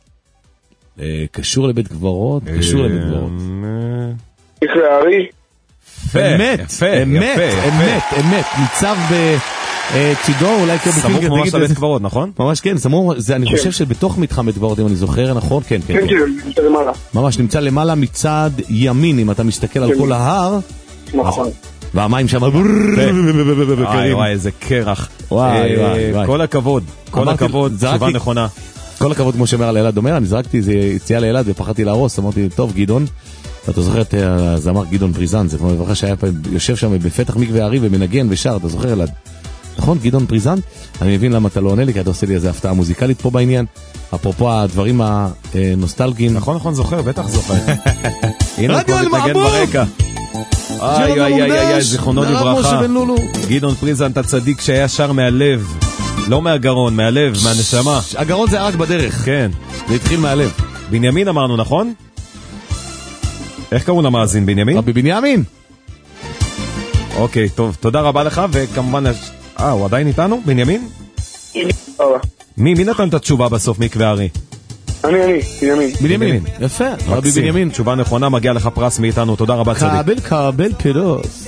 קשור לבית קברות? קשור לבית קברות. איך להארי? אמת, אמת, אמת, אמת. ניצב בצידו, אולי כבפינגר. סמוך ממש לבית קברות, נכון? ממש כן, סמוך, אני חושב שבתוך מתחם בית קברות, אם אני זוכר, נכון? כן, כן. כן, כן, נמצא למעלה. ממש נמצא למעלה מצד ימין, אם אתה מסתכל על כל ההר. נכון. והמים שם... וואי וואי, איזה קרח. וואי וואי. כל הכבוד, כל הכבוד, תשובה נכונה. כל הכבוד, כמו שאומר על אלעד אומר, אני זרקתי איזה יציאה לאלעד ופחדתי להרוס, אמרתי, טוב גדעון, אתה זוכר את הזמר גדעון פריזן, זה כמו בברכה שהיה יושב שם בפתח מקווה הערי ומנגן ושר, אתה זוכר אלעד? נכון, גדעון פריזן? אני מבין למה אתה לא עונה לי, כי אתה עושה לי איזו הפתעה מוזיקלית פה בעניין, אפרופו הדברים הנוסטלגיים. נכון, נכון, זוכר, בטח זוכר. רדיו אל-מעבור! איי איי איי איי, זיכרונו לברכה. גדעון פריזן, אתה צדיק שהיה שר מהלב, לא מהגרון, מהלב, מהנשמה. הגרון זה רק בדרך. כן. זה התחיל מהלב. בנימין אמרנו, נכון? איך קראו למאזין, בנימין? רבי בנימין. אוקיי, טוב, תודה רבה לך, וכמובן, אה, הוא עדיין איתנו, בנימין? מי, מי נתן את התשובה בסוף מקווה הארי? אני, אני, בנימין. בנימין, יפה, רבי בנימין. תשובה נכונה, מגיע לך פרס מאיתנו, תודה רבה צדיק. קבל, קבל פירוס.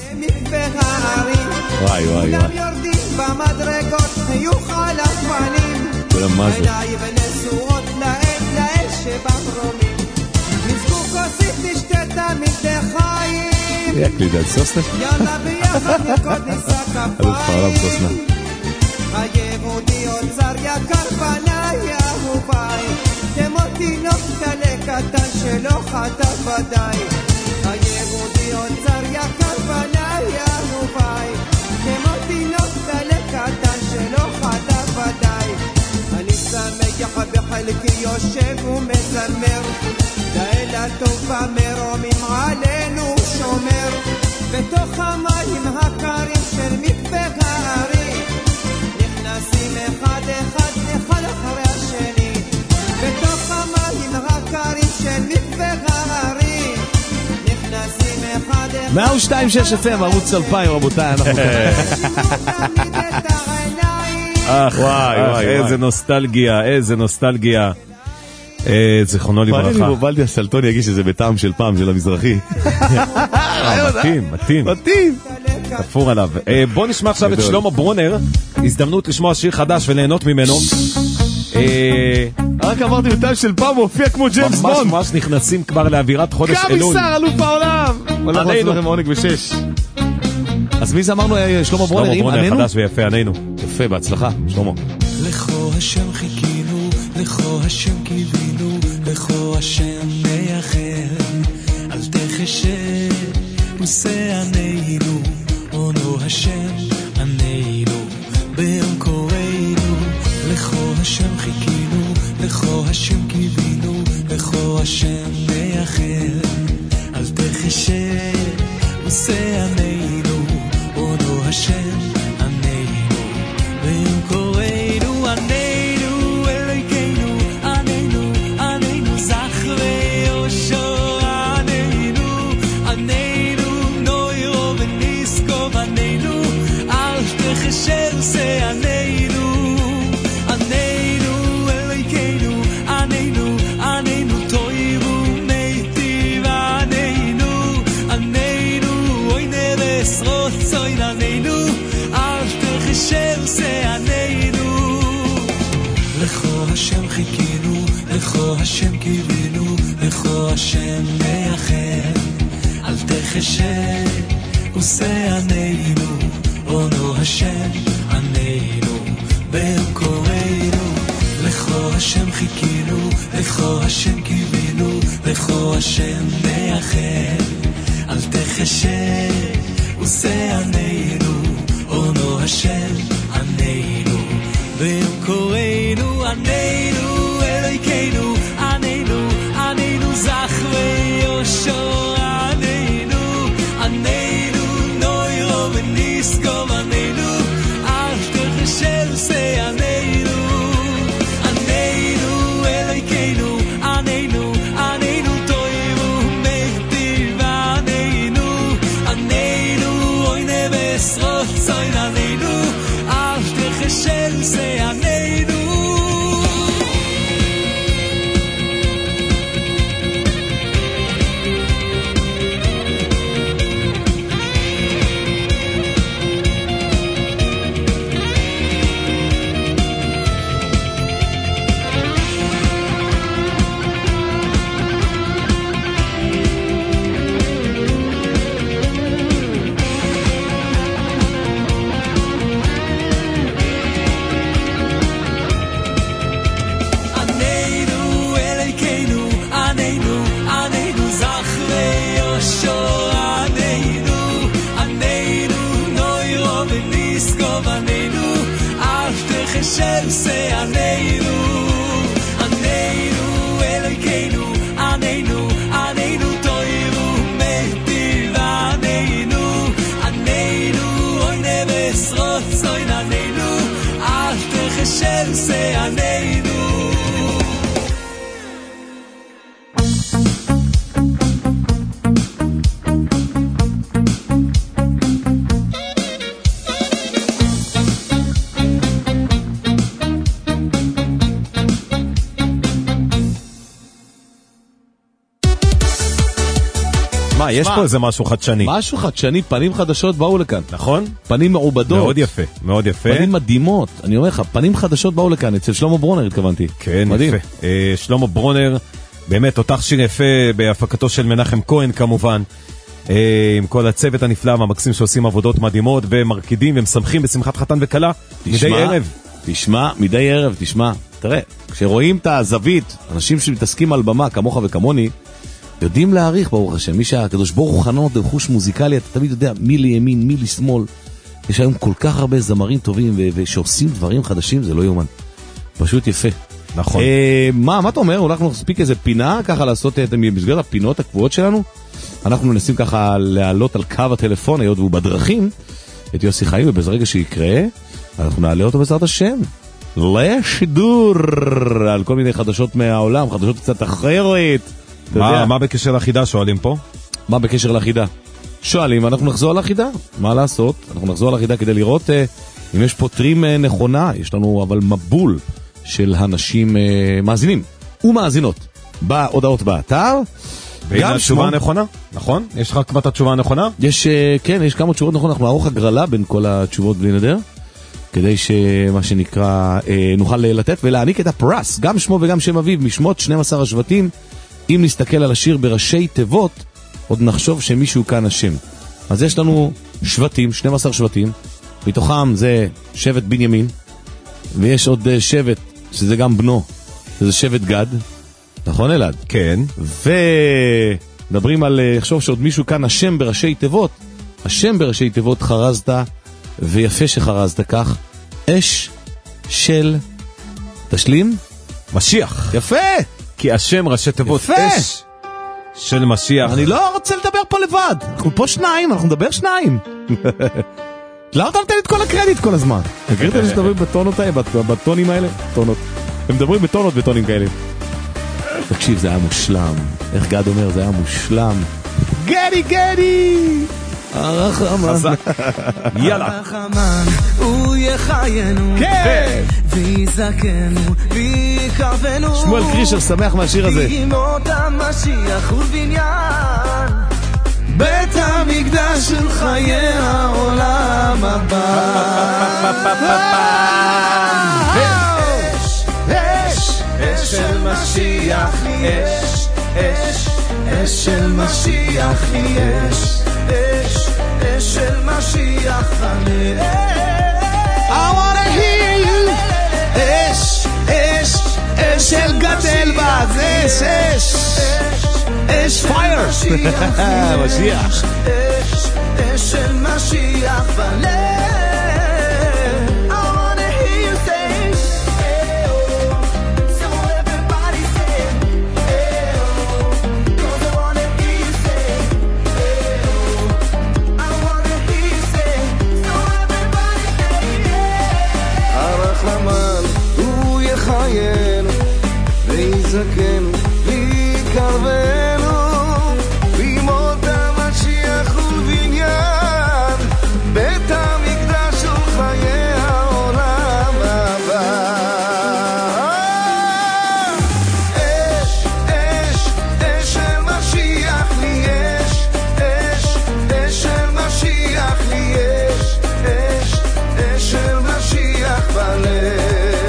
וואי, וואי, וואי. במדרגות חיוך על הפנים, עיניי ונשואות לאל, לאל שבמרומים, נזכו כוסית נשתה תמיד לחיים, יקליד סוסנה. יאללה ביחד נרקוד ניסה כפיים, היהודי אוצר יקר בניי אהוביי, כמו תינוק קלה קטן שלא חטא ודאי, היהודי אוצר יקר בניי אהוביי, כמו תינוק קלה קטן שלא חטא ודאי, אני שמח בחלקי יושב ומזמר, לאל הטוב במרומים עלינו שומר, בתוך המים הקרים של מקווה הארי, נכנסים אחד אחד אחד אחרי השני, בתוך המים הקרים של מקווה הארי, נכנסים אחד אחד מאה ושתיים שש אף אם, ערוץ אלפיים, רבותיי, אנחנו כאלה. אך, וואי, איזה נוסטלגיה, איזה נוסטלגיה. זיכרונו לברכה. פעם אני מובלתי הסלטון יגיש שזה בטעם של פעם של המזרחי. מתאים, מתאים. מתאים. תפור עליו. בוא נשמע עכשיו את שלמה ברונר, הזדמנות לשמוע שיר חדש וליהנות ממנו. רק אמרתי בטעם של פעם הוא הופיע כמו ג'יימס בונד. ממש ממש נכנסים כבר לאווירת חודש אלול. קמיסר, אלוף העולם. אנחנו עושים לכם עונג בשש. אז מי זה אמרנו שלמה ברונר? שלמה ברונר חדש ויפה, ענינו. יפה, בהצלחה, שלמה. לכו השם חיכינו, לכו השם קיווינו, לכו השם נייחל, אל תחשב ושא ענינו, עונו השם ענינו, ביום קוראינו, לכו השם חיכינו, לכו השם קיווינו, לכו השם נייחל, אל תחשב ושא ענינו, עונו השם ענינו, ביום קוראינו ענינו, אלוהינו ענינו, ענינו זכרי יושע ענינו, ענינו נוירו וניסקוב ענינו, אל תחשב ושא ענינו, ענינו אלוהינו ענינו, ענינו תוירו מיטיב ענינו, ענינו אוי נרס רוצוי ענינו, אל תחשב ושא ענינו, לכו השם חיכינו, לכו השם קיווינו, לכו השם נייחל, אל תחשב ושא ענינו, עונו השם ענינו, ביום קוראינו, לכו השם חיכינו, לכו השם קיווינו, לכו השם נייחל, אל תחשב ושעננו, עונו השם עננו, ויום קוראנו עננו, אלוהינו עננו, עננו זכרי יושע עננו, עננו נוירו וניסקוב עננו, אל תחשב ושעננו, עננו אלוהינו עננו, עננו תוירו מגדיב עננו, עננו אוי נבס רוצוין עננו, אל תחשב ושעננו. של שעננו, עננו אלוהינו, עננו, עננו תוירו מטיב עננו, עננו אוי נבס רוצוין עננו, אל תחשב שעננו. מה, יש פה איזה משהו חדשני. משהו חדשני, פנים חדשות באו לכאן. נכון? פנים מעובדות. מאוד יפה, מאוד יפה. פנים מדהימות. אני אומר לך, פנים חדשות באו לכאן, אצל שלמה ברונר התכוונתי. כן, מדהים. יפה. אה, שלמה ברונר, באמת אותך שיר יפה בהפקתו של מנחם כהן כמובן. אה, עם כל הצוות הנפלא והמקסים שעושים עבודות מדהימות ומרקידים ומשמחים בשמחת חתן וקלה. מדי ערב. תשמע, מדי ערב, תשמע. תראה, כשרואים את הזווית, אנשים שמתעסקים על במה כמוך וכמוני, יודעים להעריך ברוך השם, מי שהקדוש ברוך הוא חנון בחוש מוזיקלי, אתה תמיד יודע מי לימין, מי לשמאל. יש היום כל כך הרבה זמרים טובים ו- ושעושים דברים חדשים, זה לא יומן. פשוט יפה. נכון. אה, מה, מה אתה אומר? אולי אנחנו נספיק איזה פינה ככה לעשות את במסגרת הפינות הקבועות שלנו? אנחנו מנסים ככה להעלות על קו הטלפון, היות והוא בדרכים, את יוסי חיים, ובאיזה רגע שיקרה, אנחנו נעלה אותו בעזרת השם. לשידור על כל מיני חדשות מהעולם, חדשות קצת אחרת. מה, מה בקשר לחידה שואלים פה? מה בקשר לחידה? שואלים, אנחנו נחזור על החידה. מה לעשות? אנחנו נחזור על החידה כדי לראות אה, אם יש פה טרים אה, נכונה. יש לנו אבל מבול של אנשים אה, מאזינים ומאזינות בהודעות באתר. והנה התשובה הנכונה, נכון? יש לך כבר את התשובה הנכונה? יש, אה, כן, יש כמה תשובות נכונות. אנחנו נערוך הגרלה בין כל התשובות בלי נדר, כדי שמה שנקרא אה, נוכל לתת ולהעניק את הפרס, גם שמו וגם שם אביו, משמות שנים עשר השבטים. אם נסתכל על השיר בראשי תיבות, עוד נחשוב שמישהו כאן השם. אז יש לנו שבטים, שנים עשר שבטים, מתוכם זה שבט בנימין, ויש עוד שבט, שזה גם בנו, שזה שבט גד, נכון אלעד? כן. ודברים על, לחשוב שעוד מישהו כאן השם בראשי תיבות, השם בראשי תיבות חרזת, ויפה שחרזת כך, אש של תשלים? משיח. יפה! כי השם ראשי תיבות אש של משיח. אני לא רוצה לדבר פה לבד, אנחנו פה שניים, אנחנו נדבר שניים. למה אתה נותן את כל הקרדיט כל הזמן? מכיר את זה שדברים בטונות האלה, בטונים האלה? טונות. הם מדברים בטונות וטונים כאלה. תקשיב, זה היה מושלם. איך גד אומר, זה היה מושלם. גדי גדי! הרחמן. יאללה. הרחמן, הוא יחיינו. כן! ויזכנו, ויקרבנו. שמואל קרישר שמח מהשיר הזה. בימות המשיח ובניין. בית המקדש של חיי העולם הבא. אש, אש, אש של משיח לי אש, אש, אש של משיח לי אש, אש, אש של משיח לי אש. I wanna hear you. אש, אש, אש של גדל בזה. משיח. אש, אש של משיח בלב. זקן להיקרבנו בימות המשיח ובניין בית המקדש וחיי העולם הבא. אש, אש, אש של משיח לי אש, אש, אש של משיח לי אש, אש, אש של משיח בלב.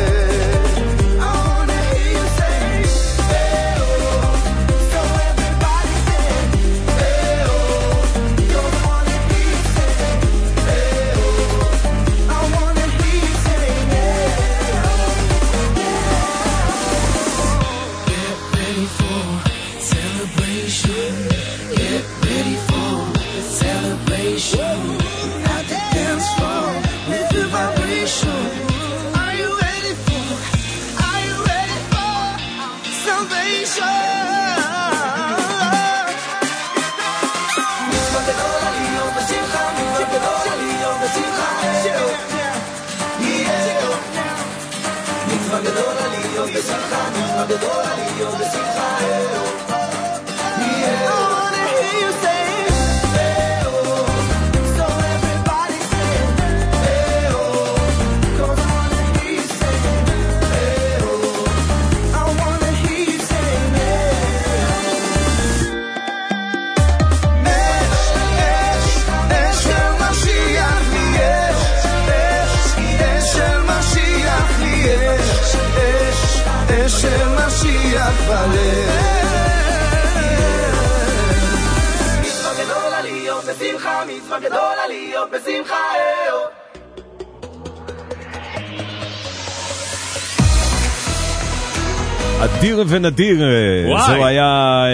אדיר ונדיר, זו היה...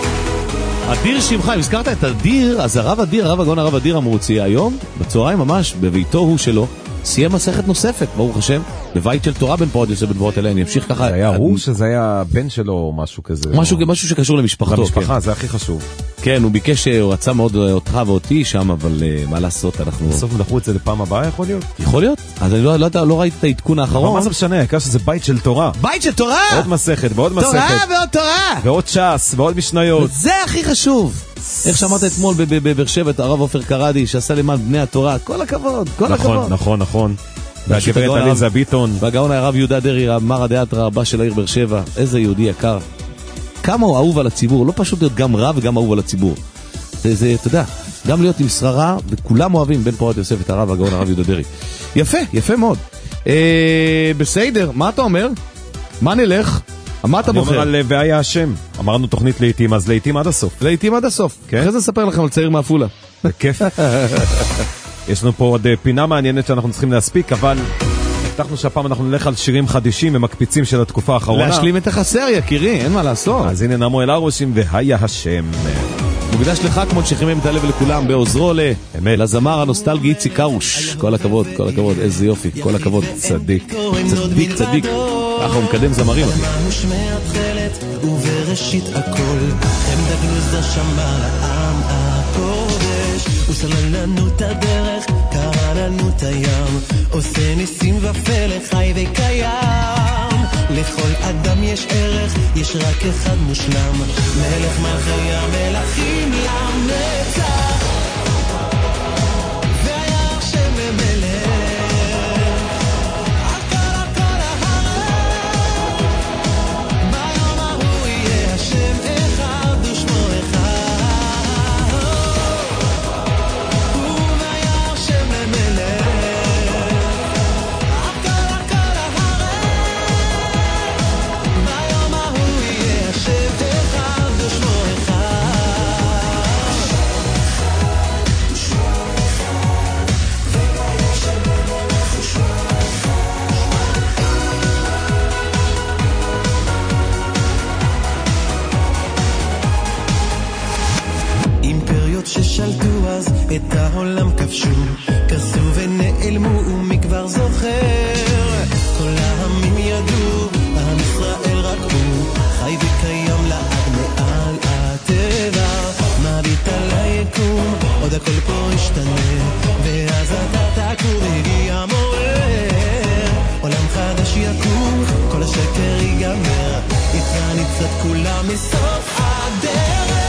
אדיר שמך, אם הזכרת את אדיר, אז הרב אדיר, הרב הגאון הרב אדיר המרוצי היום, בצהריים ממש, בביתו הוא שלו, סיים מסכת נוספת, ברוך השם, בבית של תורה בן פורת יוסף בן דברות אליהם, ימשיך ככה. זה היה הוא שזה היה בן שלו או משהו כזה? משהו, משהו שקשור למשפחתו. למשפחה, זה הכי חשוב. כן, הוא ביקש, הוא רצה מאוד אותך ואותי שם, אבל מה לעשות, אנחנו... בסוף דחו את זה לפעם הבאה, יכול להיות? יכול להיות, אז אני לא, לא, לא ראיתי את העדכון האחרון. מה זה משנה, העיקר שזה בית של תורה. בית של תורה! עוד מסכת, ועוד מסכת. תורה ועוד תורה! ועוד ש"ס, ועוד משניות. זה הכי חשוב. איך שאמרת אתמול בבאר שבע, הרב עופר קרדי, שעשה למען בני התורה, כל הכבוד, כל הכבוד. נכון, נכון, נכון. והגברת עליזה ביטון. והגאון הרב יהודה דרעי, מר הדאטרה הבא של העיר באר שבע, איזה יהודי יקר. כמה הוא אהוב על הציבור, לא פשוט להיות גם רב וגם אהוב על הציבור. זה, זה, אתה יודע, גם להיות עם שררה, וכולם אוהבים בן פורת יוסף את הרב, הגאון הרב יהודה דרעי. יפה, יפה מאוד. אה, בסדר, מה אתה אומר? מה נלך? מה אתה בוחר? אני אומר על והיה השם. אמרנו תוכנית לעתים, אז לעתים עד הסוף. לעתים עד הסוף. כן? אחרי זה נספר לכם על צעיר מאפולה. בכיף. יש לנו פה עוד פינה מעניינת שאנחנו צריכים להספיק, אבל הבטחנו שהפעם אנחנו נלך על שירים חדישים ומקפיצים של התקופה האחרונה. להשלים את החסר, יקירי, אין מה לעשות. אז הנה נמו אל הרושים והיה השם. מוקדש לך כמו שחימם את הלב לכולם, בעוזרו לזמר הנוסטלגי איציק קרוש. כל הכבוד, כל הכבוד, איזה יופי, כל הכבוד, צדיק, צדיק, צדיק. ככה הוא מקדם זמרים. ובראשית הכל, הם דגלו זה שמה לעם הקודש, הוא סלל לנו את הדרך, קרא לנו את הים, עושה ניסים ופלא חי וקיים. לכל אדם יש ערך, יש רק אחד מושלם, מלך מלכי המלכים לנצח. והיה השם מלך על כל הכל הארץ, ביום ההוא יהיה השם אחד ושמו אחד. והיה השם מלך על כל הכל הארץ, ביום ההוא יהיה השם אחד ושמו אחד. את העולם כבשו, כרסו ונעלמו ומי כבר זוכר. כל העמים ידעו, עם ישראל רק הוא חי וקיים לעד מעל הטבע. מביט על היקום, עוד הכל פה ישתנה, ואז אתה תקום, הגיע מוער. עולם חדש יקום, כל השקר ייגמר, איתה נצעד כולם מסוף הדרך.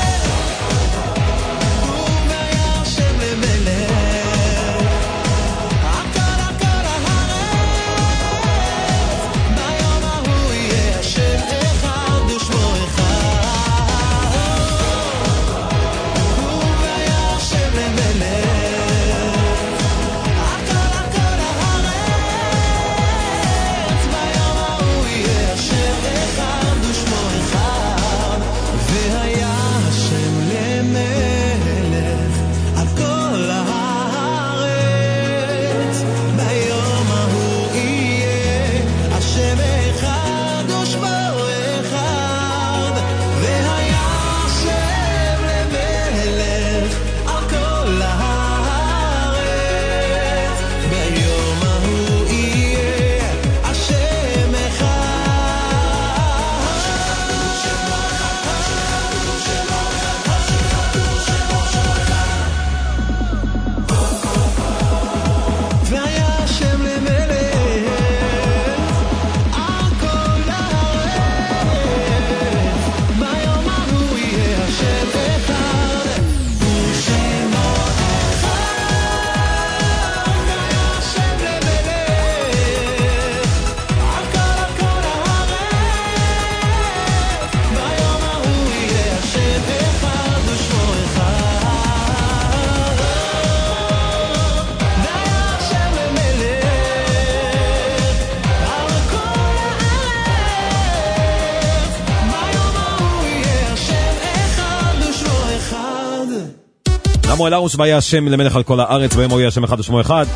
מועל ארוש והיה השם למלך על כל הארץ, ביום הוא יהיה השם אחד ושמו אחד.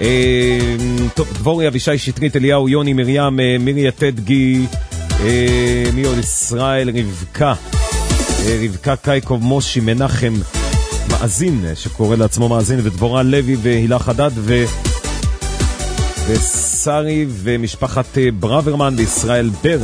טוב, דבורי, אבישי, שטרית, אליהו, יוני, מרים, מירי יתד, גי, מי עוד? ישראל, רבקה, רבקה קייקוב, מושי, מנחם, מאזין, שקורא לעצמו מאזין, ודבורה לוי והילה חדד, ו... ושרי ומשפחת ברוורמן וישראל בר,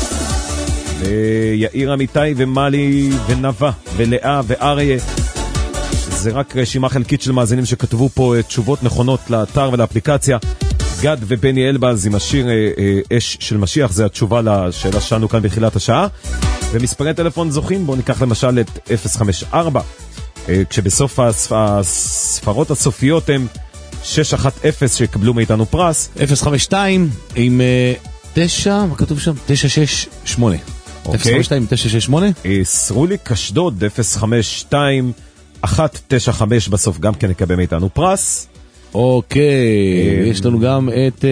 ויאיר אמיתי ומלי ונווה ולאה ואריה. זה רק רשימה חלקית של מאזינים שכתבו פה תשובות נכונות לאתר ולאפליקציה. גד ובני אלבז עם השיר אש של משיח, זה התשובה לשאלה שלנו כאן בתחילת השעה. ומספרי טלפון זוכים, בואו ניקח למשל את אפס חמש ארבע, כשבסוף הספרות הסופיות הם שש אחת אפס שיקבלו מאיתנו פרס. אפס חמש שתיים עם תשע, מה כתוב שם? תשע שש שמונה. אפס חמש שתיים עם תשע שש שמונה. סרולי קשדוד אפס חמש שתיים אחת תשע חמש בסוף גם כן יקבל מאיתנו פרס. אוקיי, יש לנו גם את...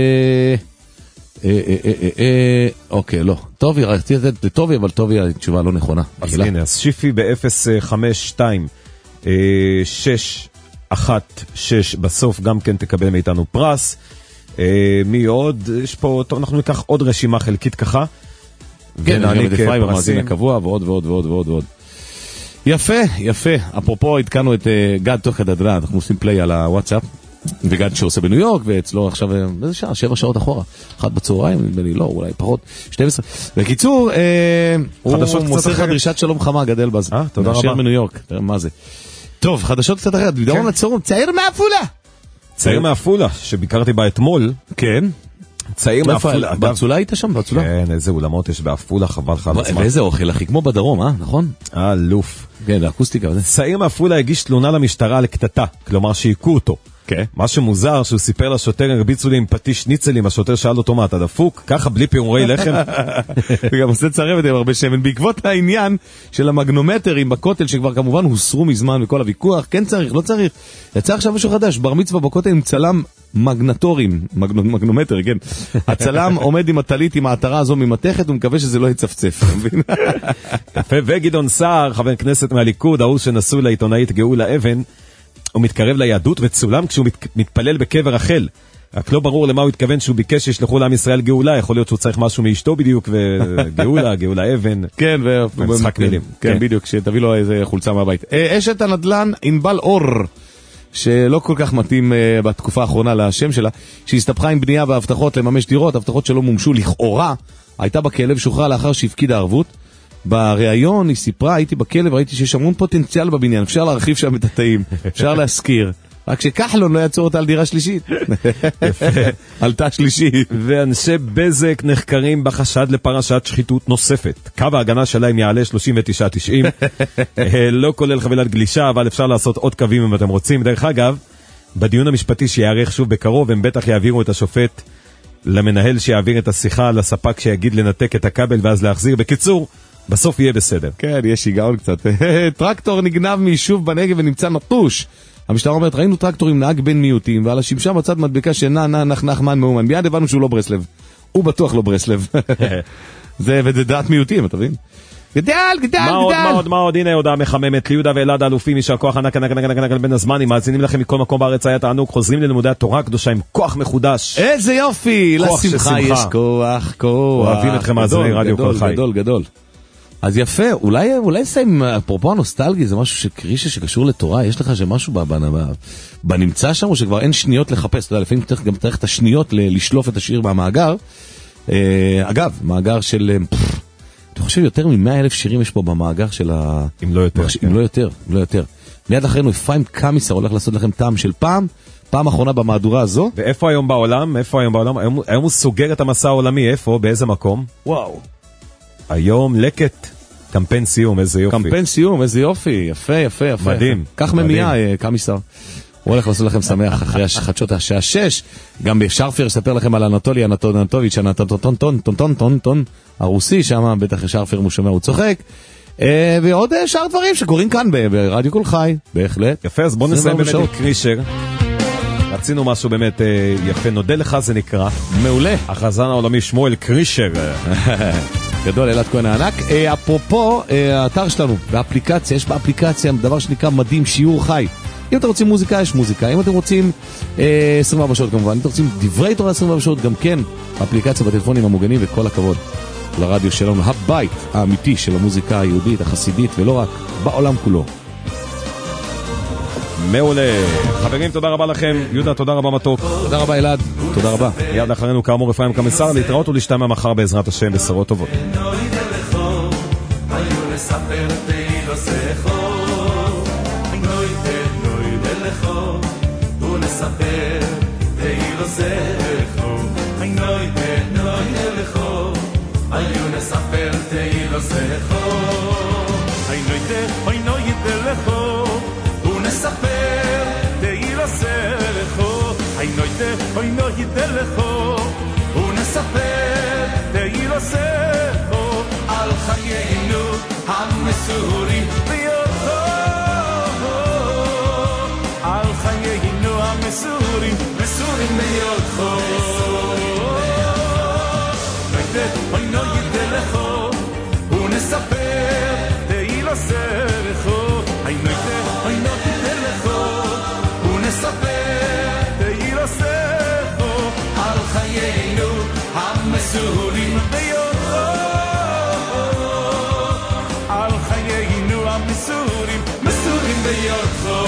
אוקיי, לא. טובי, רציתי לתת לטובי, אבל טובי התשובה לא נכונה. אז הנה, אז שיפי ב-אפס חמש שתיים שש אחת שש בסוף גם כן תקבל מאיתנו פרס. מי עוד? יש פה, טוב, אנחנו ניקח עוד רשימה חלקית ככה. כן, אני גם את אפרים המאזין הקבוע, ועוד ועוד ועוד ועוד ועוד. יפה, יפה. אפרופו, התקנו את uh, גד תוך כדי דלה, אנחנו עושים פליי על הוואטסאפ, וגד שעושה בניו יורק, ואצלו עכשיו, איזה שעה? שבע שעות אחורה. אחת בצהריים, בני לא, אולי פחות, שתים עשרה. בקיצור, uh, הוא מוסר לך דרישת שלום חמה, גדל בז. אה, תודה רבה. נשאר מניו יורק, תראה מה זה. טוב, חדשות קצת אחרת, בדרום לצהרום, צעיר מאפולה! צעיר מאפולה, שביקרתי בה אתמול. כן. צעיר מאפולה. באצולה היית שם, באצולה? כן, איזה אולמות יש באפולה, חבל לך על עצמם. ואיזה אוכל, אחי, כמו בדרום, אה? נכון? אה, לוף. כן, האקוסטיקה. צעיר מאפולה הגיש תלונה למשטרה על קטטה, כלומר שהיכו אותו. כן. מה שמוזר, שהוא סיפר לשוטר, הרביצו לי עם פטיש ניצלים, השוטר שאל אותו מה, אתה דפוק? ככה בלי פירורי לחם? וגם עושה צרבת עם הרבה שמן, בעקבות העניין של המגנומטרים בכותל, שכבר כמובן הוסרו מזמן וכל הוויכוח, כן צריך, לא צריך. יצא עכשיו משהו חדש, בר מצווה בכותל עם צלם מגנטורים, מגנומטר, כן. הצלם עומד עם הטלית עם העטרה הזו ממתכת, הוא מקווה שזה לא יצפצף. יפה, וגדעון סער, חבר כנסת מהליכוד, ההוא שנשוי לעיתונאית גאולה אבן, הוא מתקרב ליהדות וצולם כשהוא מת, מתפלל בקבר רחל. רק לא ברור למה הוא התכוון שהוא ביקש שישלחו לעם ישראל גאולה, יכול להיות שהוא צריך משהו מאשתו בדיוק, וגאולה, גאולה אבן. כן, ומשחק מילים. כן, בדיוק, שתביא לו איזה חולצה מהבית. אשת הנדלן ענבל אור, שלא כל כך מתאים uh, בתקופה האחרונה לשם שלה, שהסתבכה עם בנייה והבטחות לממש דירות, הבטחות שלא מומשו לכאורה, הייתה בכלב, שוחררה לאחר שהפקידה ערבות. בריאיון היא סיפרה, הייתי בכלב, ראיתי שיש המון פוטנציאל בבניין, אפשר להרחיב שם את התאים, אפשר להזכיר. רק שכחלון לא יעצור אותה על דירה שלישית. יפה. עלתה שלישית. ואנשי בזק נחקרים בחשד לפרשת שחיתות נוספת. קו ההגנה שלהם יעלה שלושים ותשע תשעים. לא כולל חבילת גלישה, אבל אפשר לעשות עוד קווים אם אתם רוצים. דרך אגב, בדיון המשפטי שיערך שוב בקרוב, הם בטח יעבירו את השופט למנהל שיעביר את השיחה לספק שיגיד לנתק את הכבל ואז להחזיר. בקיצור, בסוף יהיה בסדר. כן, יש שיגעון קצת. טרקטור נגנב מיישוב בנגב ונמצא נטוש. המשטרה אומרת, ראינו טרקטור עם נהג בן מיעוטים, ועל השמשה בצד מדבקה שנע, נע, נח, נח, מן, מאומן. מיד הבנו שהוא לא ברסלב. הוא בטוח לא ברסלב. זה, וזה דעת מיעוטים, אתה מבין? גדל, גדל, מה גדל. עוד, מה עוד, מה עוד? הנה הודעה מחממת. ליהודה ואלעד האלופים, יישר כוח ענק, ענק, ענק, ענק, בין הזמנים. מאזינים לכם מכל מקום בארץ, היה תענוג. חוזרים ללימודי התורה הקדושה עם כוח מחודש. איזה יופי! לשמחה יש כוח, כוח. אוהבים אתכם מאזיני רדיו כל חי. גדול, גדול. אז יפה, אולי, אולי סיים, אפרופו הנוסטלגי, זה משהו שקרישה שקשור לתורה, יש לך שמשהו בנמצא שם, או שכבר אין שניות לחפש, אתה יודע, לפעמים גם צריך את השניות לשלוף את השיר מהמאגר. אגב, מאגר של, אני חושב יותר מ-מאה אלף שירים יש פה במאגר של ה... אם לא יותר. אם לא יותר, אם לא יותר. מיד אחרינו, אפרים קמיסר הולך לעשות לכם טעם של פעם, פעם אחרונה במהדורה הזו. ואיפה היום בעולם? איפה היום בעולם? היום, היום הוא סוגר את המסע העולמי, איפה? באיזה מקום? וואו. היום לקט, קמפיין סיום, איזה יופי. קמפיין סיום, איזה יופי, יפה, יפה, יפה. מדהים. כך ממייה, קמיסר. הוא הולך לעשות לכם שמח אחרי החדשות השעה שש. גם בשרפר יספר לכם על אנטולי, אנטון אנטוביץ', אנטון טון טון טון טון טון טון הרוסי, שם בטח שרפר הוא שומע, הוא צוחק. ועוד שאר דברים שקורים כאן ברדיו כל חי, בהחלט. יפה, אז בוא נסיים באמת עם קרישר. רצינו משהו באמת יפה, נודה לך זה נקרא. מעולה. החזן העולמי שמואל קרישר. גדול, אלעד כהן הענק. אפרופו, האתר שלנו, באפליקציה, יש באפליקציה דבר שנקרא מדהים, שיעור חי. אם אתם רוצים מוזיקה, יש מוזיקה. אם אתם רוצים עשרים וארבע שעות כמובן, אם אתם רוצים דברי תורה עשרים וארבע שעות, גם כן, האפליקציה בטלפונים המוגנים, וכל הכבוד לרדיו שלנו, הבית האמיתי של המוזיקה היהודית, החסידית, ולא רק, בעולם כולו. מעולה. חברים, תודה רבה לכם. יהודה, תודה רבה מתוק. תודה רבה אלעד, תודה רבה. יד אחרינו כאמור אפרים קמיסר, להתראות ולהשתמע מחר בעזרת השם בשורות טובות. Hoy no y te lejo un saper de ilosejo al khayinu hamsuri biyo al khayinu hamsuri mesuri biyo hoy no y te lejo un saper de ilosejo ay no te hoy no y te lejo un saper חיינו המסורים ביותו על חיינו המסורים מסורים ביותו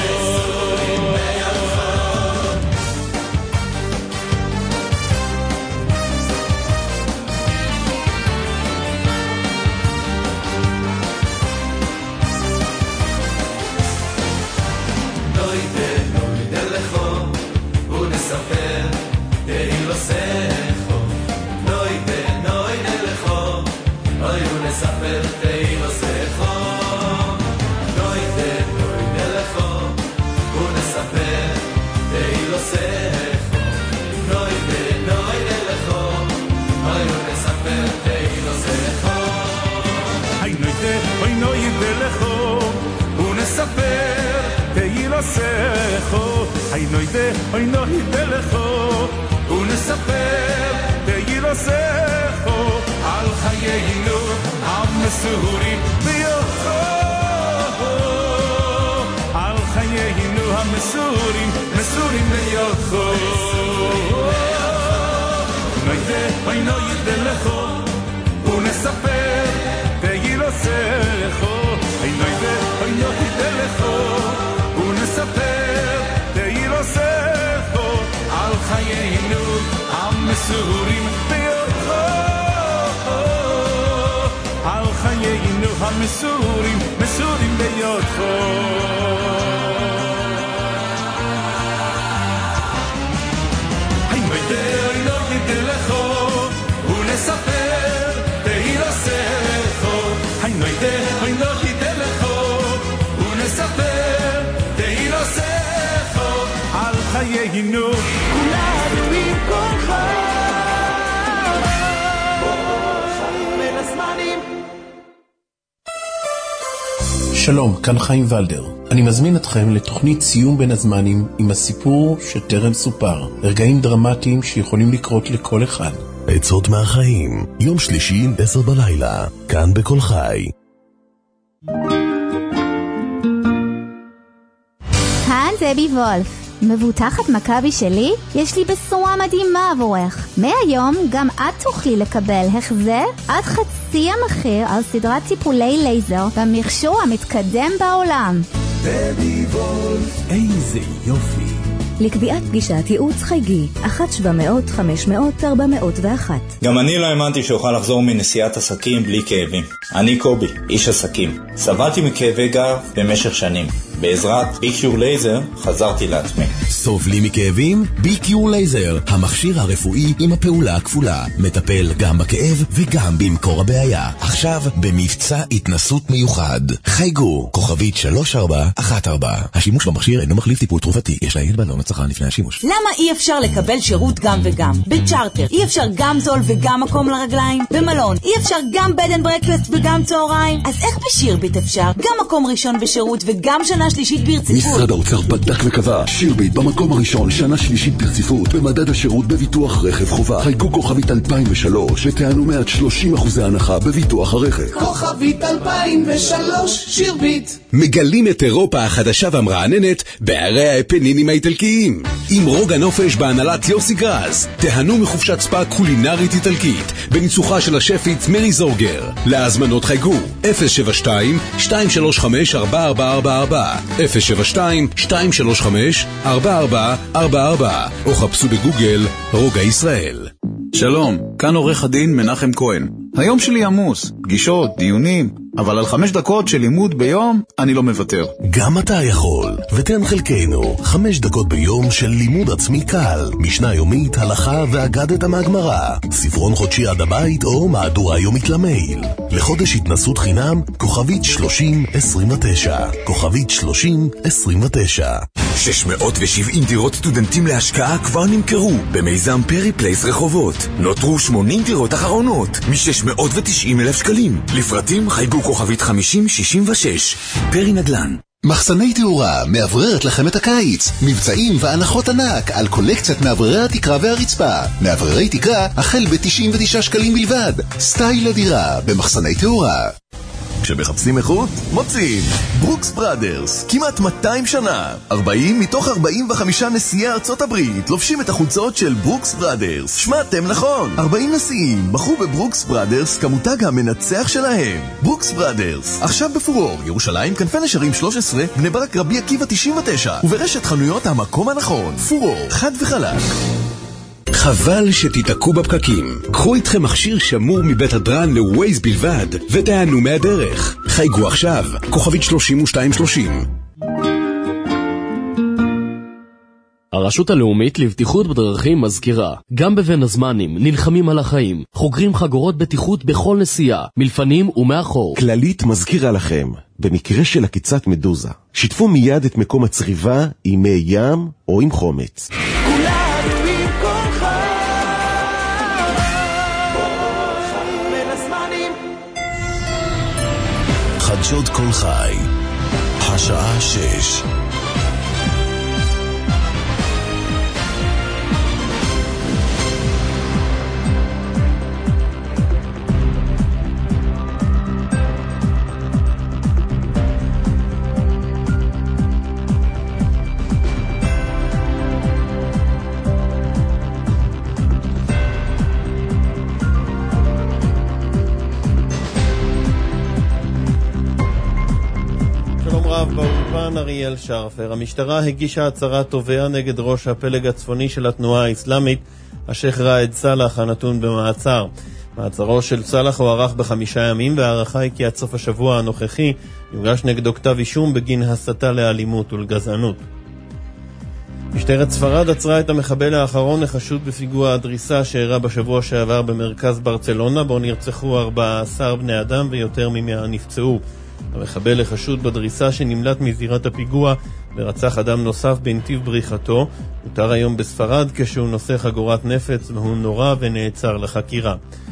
ay no ide ay no ide lejo un saper de ilosejo al khayinu am mesuri biyo al khayinu am mesuri mesuri biyo no ide ay no ide lejo un saper de ilosejo ay no ide ay no ide lejo un saper המסורים ביותך, על חיינו המסורים, מסורים ביותך. היי מוידה אוי לא ידה לכו, ונספר תהי לא סרחו. היי מוידה אוי לא ידה לכו, ונספר תהי לא סרחו, על חיינו כולנו עם כל חיים. שלום, כאן חיים ולדר. אני מזמין אתכם לתוכנית סיום בין הזמנים עם הסיפור שטרם סופר. רגעים דרמטיים שיכולים לקרות לכל אחד. עצות מהחיים, יום שלישי עשר בלילה, כאן בכל חי. כאן דבי וולף. מבוטחת מכבי שלי? יש לי בשורה מדהימה עבורך. מהיום גם את תוכלי לקבל החזר עד חצי המחיר על סדרת טיפולי לייזר במכשור המתקדם בעולם. דבי וולף, איזה יופי. לקביעת פגישת ייעוץ חייגי אחת שבע מאות חמש מאות ארבע מאות ואחת. גם אני לא האמנתי שאוכל לחזור מנסיעת עסקים בלי כאבים. אני קובי, איש עסקים. סבלתי מכאבי גב במשך שנים. בעזרת ביקיור לייזר חזרתי לעצמי. סובלים מכאבים? ביקיור לייזר, המכשיר הרפואי עם הפעולה הכפולה. מטפל גם בכאב וגם במקור הבעיה. עכשיו במבצע התנסות מיוחד. חייגו, כוכבית שלוש ארבע אחת ארבע. השימוש במכשיר אינו מחליף טיפול תרופתי. יש להעיד בלון הצרכן לפני השימוש. למה אי אפשר לקבל שירות גם וגם? בצ'ארטר אי אפשר גם זול וגם מקום לרגליים? במלון אי אפשר גם בד אנד ברקפסט וגם צהריים? אז איך בשירביט אפשר? גם מקום ראשון בשירות וגם שנה שלישית ברציפות. משרד האוצר בדק וקבע, שירביט במקום הראשון, שנה שלישית ברציפות, במדד השירות בביטוח רכב חובה. חייגו כוכבית אלפיים ושלוש ותענו מעט שלושים אחוזי הנחה בביטוח הרכב. כוכבית אלפיים ושלוש, שירביט. מגלים את אירופה החדשה והמרעננת בערי האפנינים האיטלקיים. עם רוג הנופש בהנהלת יוסי גרז. תהנו מחופשת ספה קולינרית איטלקית בניצוחה של השפית מרי זורגר. להזמנות חייגו אפס שבע שתיים שתיים שלוש חמש ארבע ארבע ארבע ארבע אפס שבע שתיים שתיים שלוש חמש ארבע ארבע ארבע ארבע או חפשו בגוגל רוגע ישראל. שלום, כאן עורך הדין מנחם כהן. היום שלי עמוס, פגישות, דיונים, אבל על חמש דקות של לימוד ביום אני לא מוותר. גם אתה יכול, ותן חלקנו חמש דקות ביום של לימוד עצמי קל, משנה יומית, הלכה ואגדת מהגמרא, ספרון חודשי עד הבית או מהדורה יומית למייל. לחודש התנסות חינם, כוכבית שלושים עשרים ותשע, כוכבית שלושים עשרים ותשע. שש מאות ושבעים דירות סטודנטים להשקעה כבר נמכרו במיזם פרי פלייס רחובות. נותרו שמונים דירות אחרונות מ-שש מאות ותשעים אלף שקלים. לפרטים חייגו כוכבית חמישים שישים ושש. פרי נדל"ן. מחסני תאורה מאווררת לכם את הקיץ. מבצעים והנחות ענק על קולקציית מאווררי התקרה והרצפה. מאווררי תקרה החל ב-תשעים ותשעה שקלים בלבד. סטייל לדירה במחסני תאורה. כשמחפשים איכות, מוצאים ברוקס בראדרס, כמעט מאתיים שנה, ארבעים מתוך ארבעים וחמישה נשיאי ארצות הברית לובשים את החולצות של ברוקס בראדרס. שמעתם נכון, ארבעים נשיאים בחרו בברוקס בראדרס כמותג המנצח שלהם. ברוקס בראדרס, עכשיו בפורור, ירושלים, כנפי נשרים שלוש עשרה, בני ברק, רבי עקיבא תשעים ותשע, וברשת חנויות המקום הנכון. פורור, חד וחלק. חבל שתתעקו בפקקים. קחו איתכם מכשיר שמור מבית הדרן לווייז בלבד ותענו מהדרך. חייגו עכשיו, כוכבית שלושים ושתיים שלושים. הרשות הלאומית לבטיחות בדרכים מזכירה, גם בבין הזמנים נלחמים על החיים, חוגרים חגורות בטיחות בכל נסיעה, מלפנים ומאחור. כללית מזכירה לכם, במקרה של עקיצת מדוזה, שיתפו מיד את מקום הצריבה עם מי ים או עם חומץ. חדשות כל חי, השעה שש. אריאל שרפר, המשטרה הגישה הצהרת תובע נגד ראש הפלג הצפוני של התנועה האסלאמית השייך ראאד סלאח הנתון במעצר. מעצרו של סלאח הוארך בחמישה ימים, והערכה היא כי עד סוף השבוע הנוכחי יוגש נגדו כתב אישום בגין הסתה לאלימות ולגזענות. משטרת ספרד עצרה את המחבל האחרון החשוד בפיגוע הדריסה שאירע בשבוע שעבר במרכז ברצלונה, בו נרצחו ארבעה עשר בני אדם ויותר ממאה נפצעו. המחבל החשוד בדריסה שנמלט מזירת הפיגוע ורצח אדם נוסף בנתיב בריחתו, הותר היום בספרד כשהוא נושא חגורת נפץ והוא נורא ונעצר לחקירה.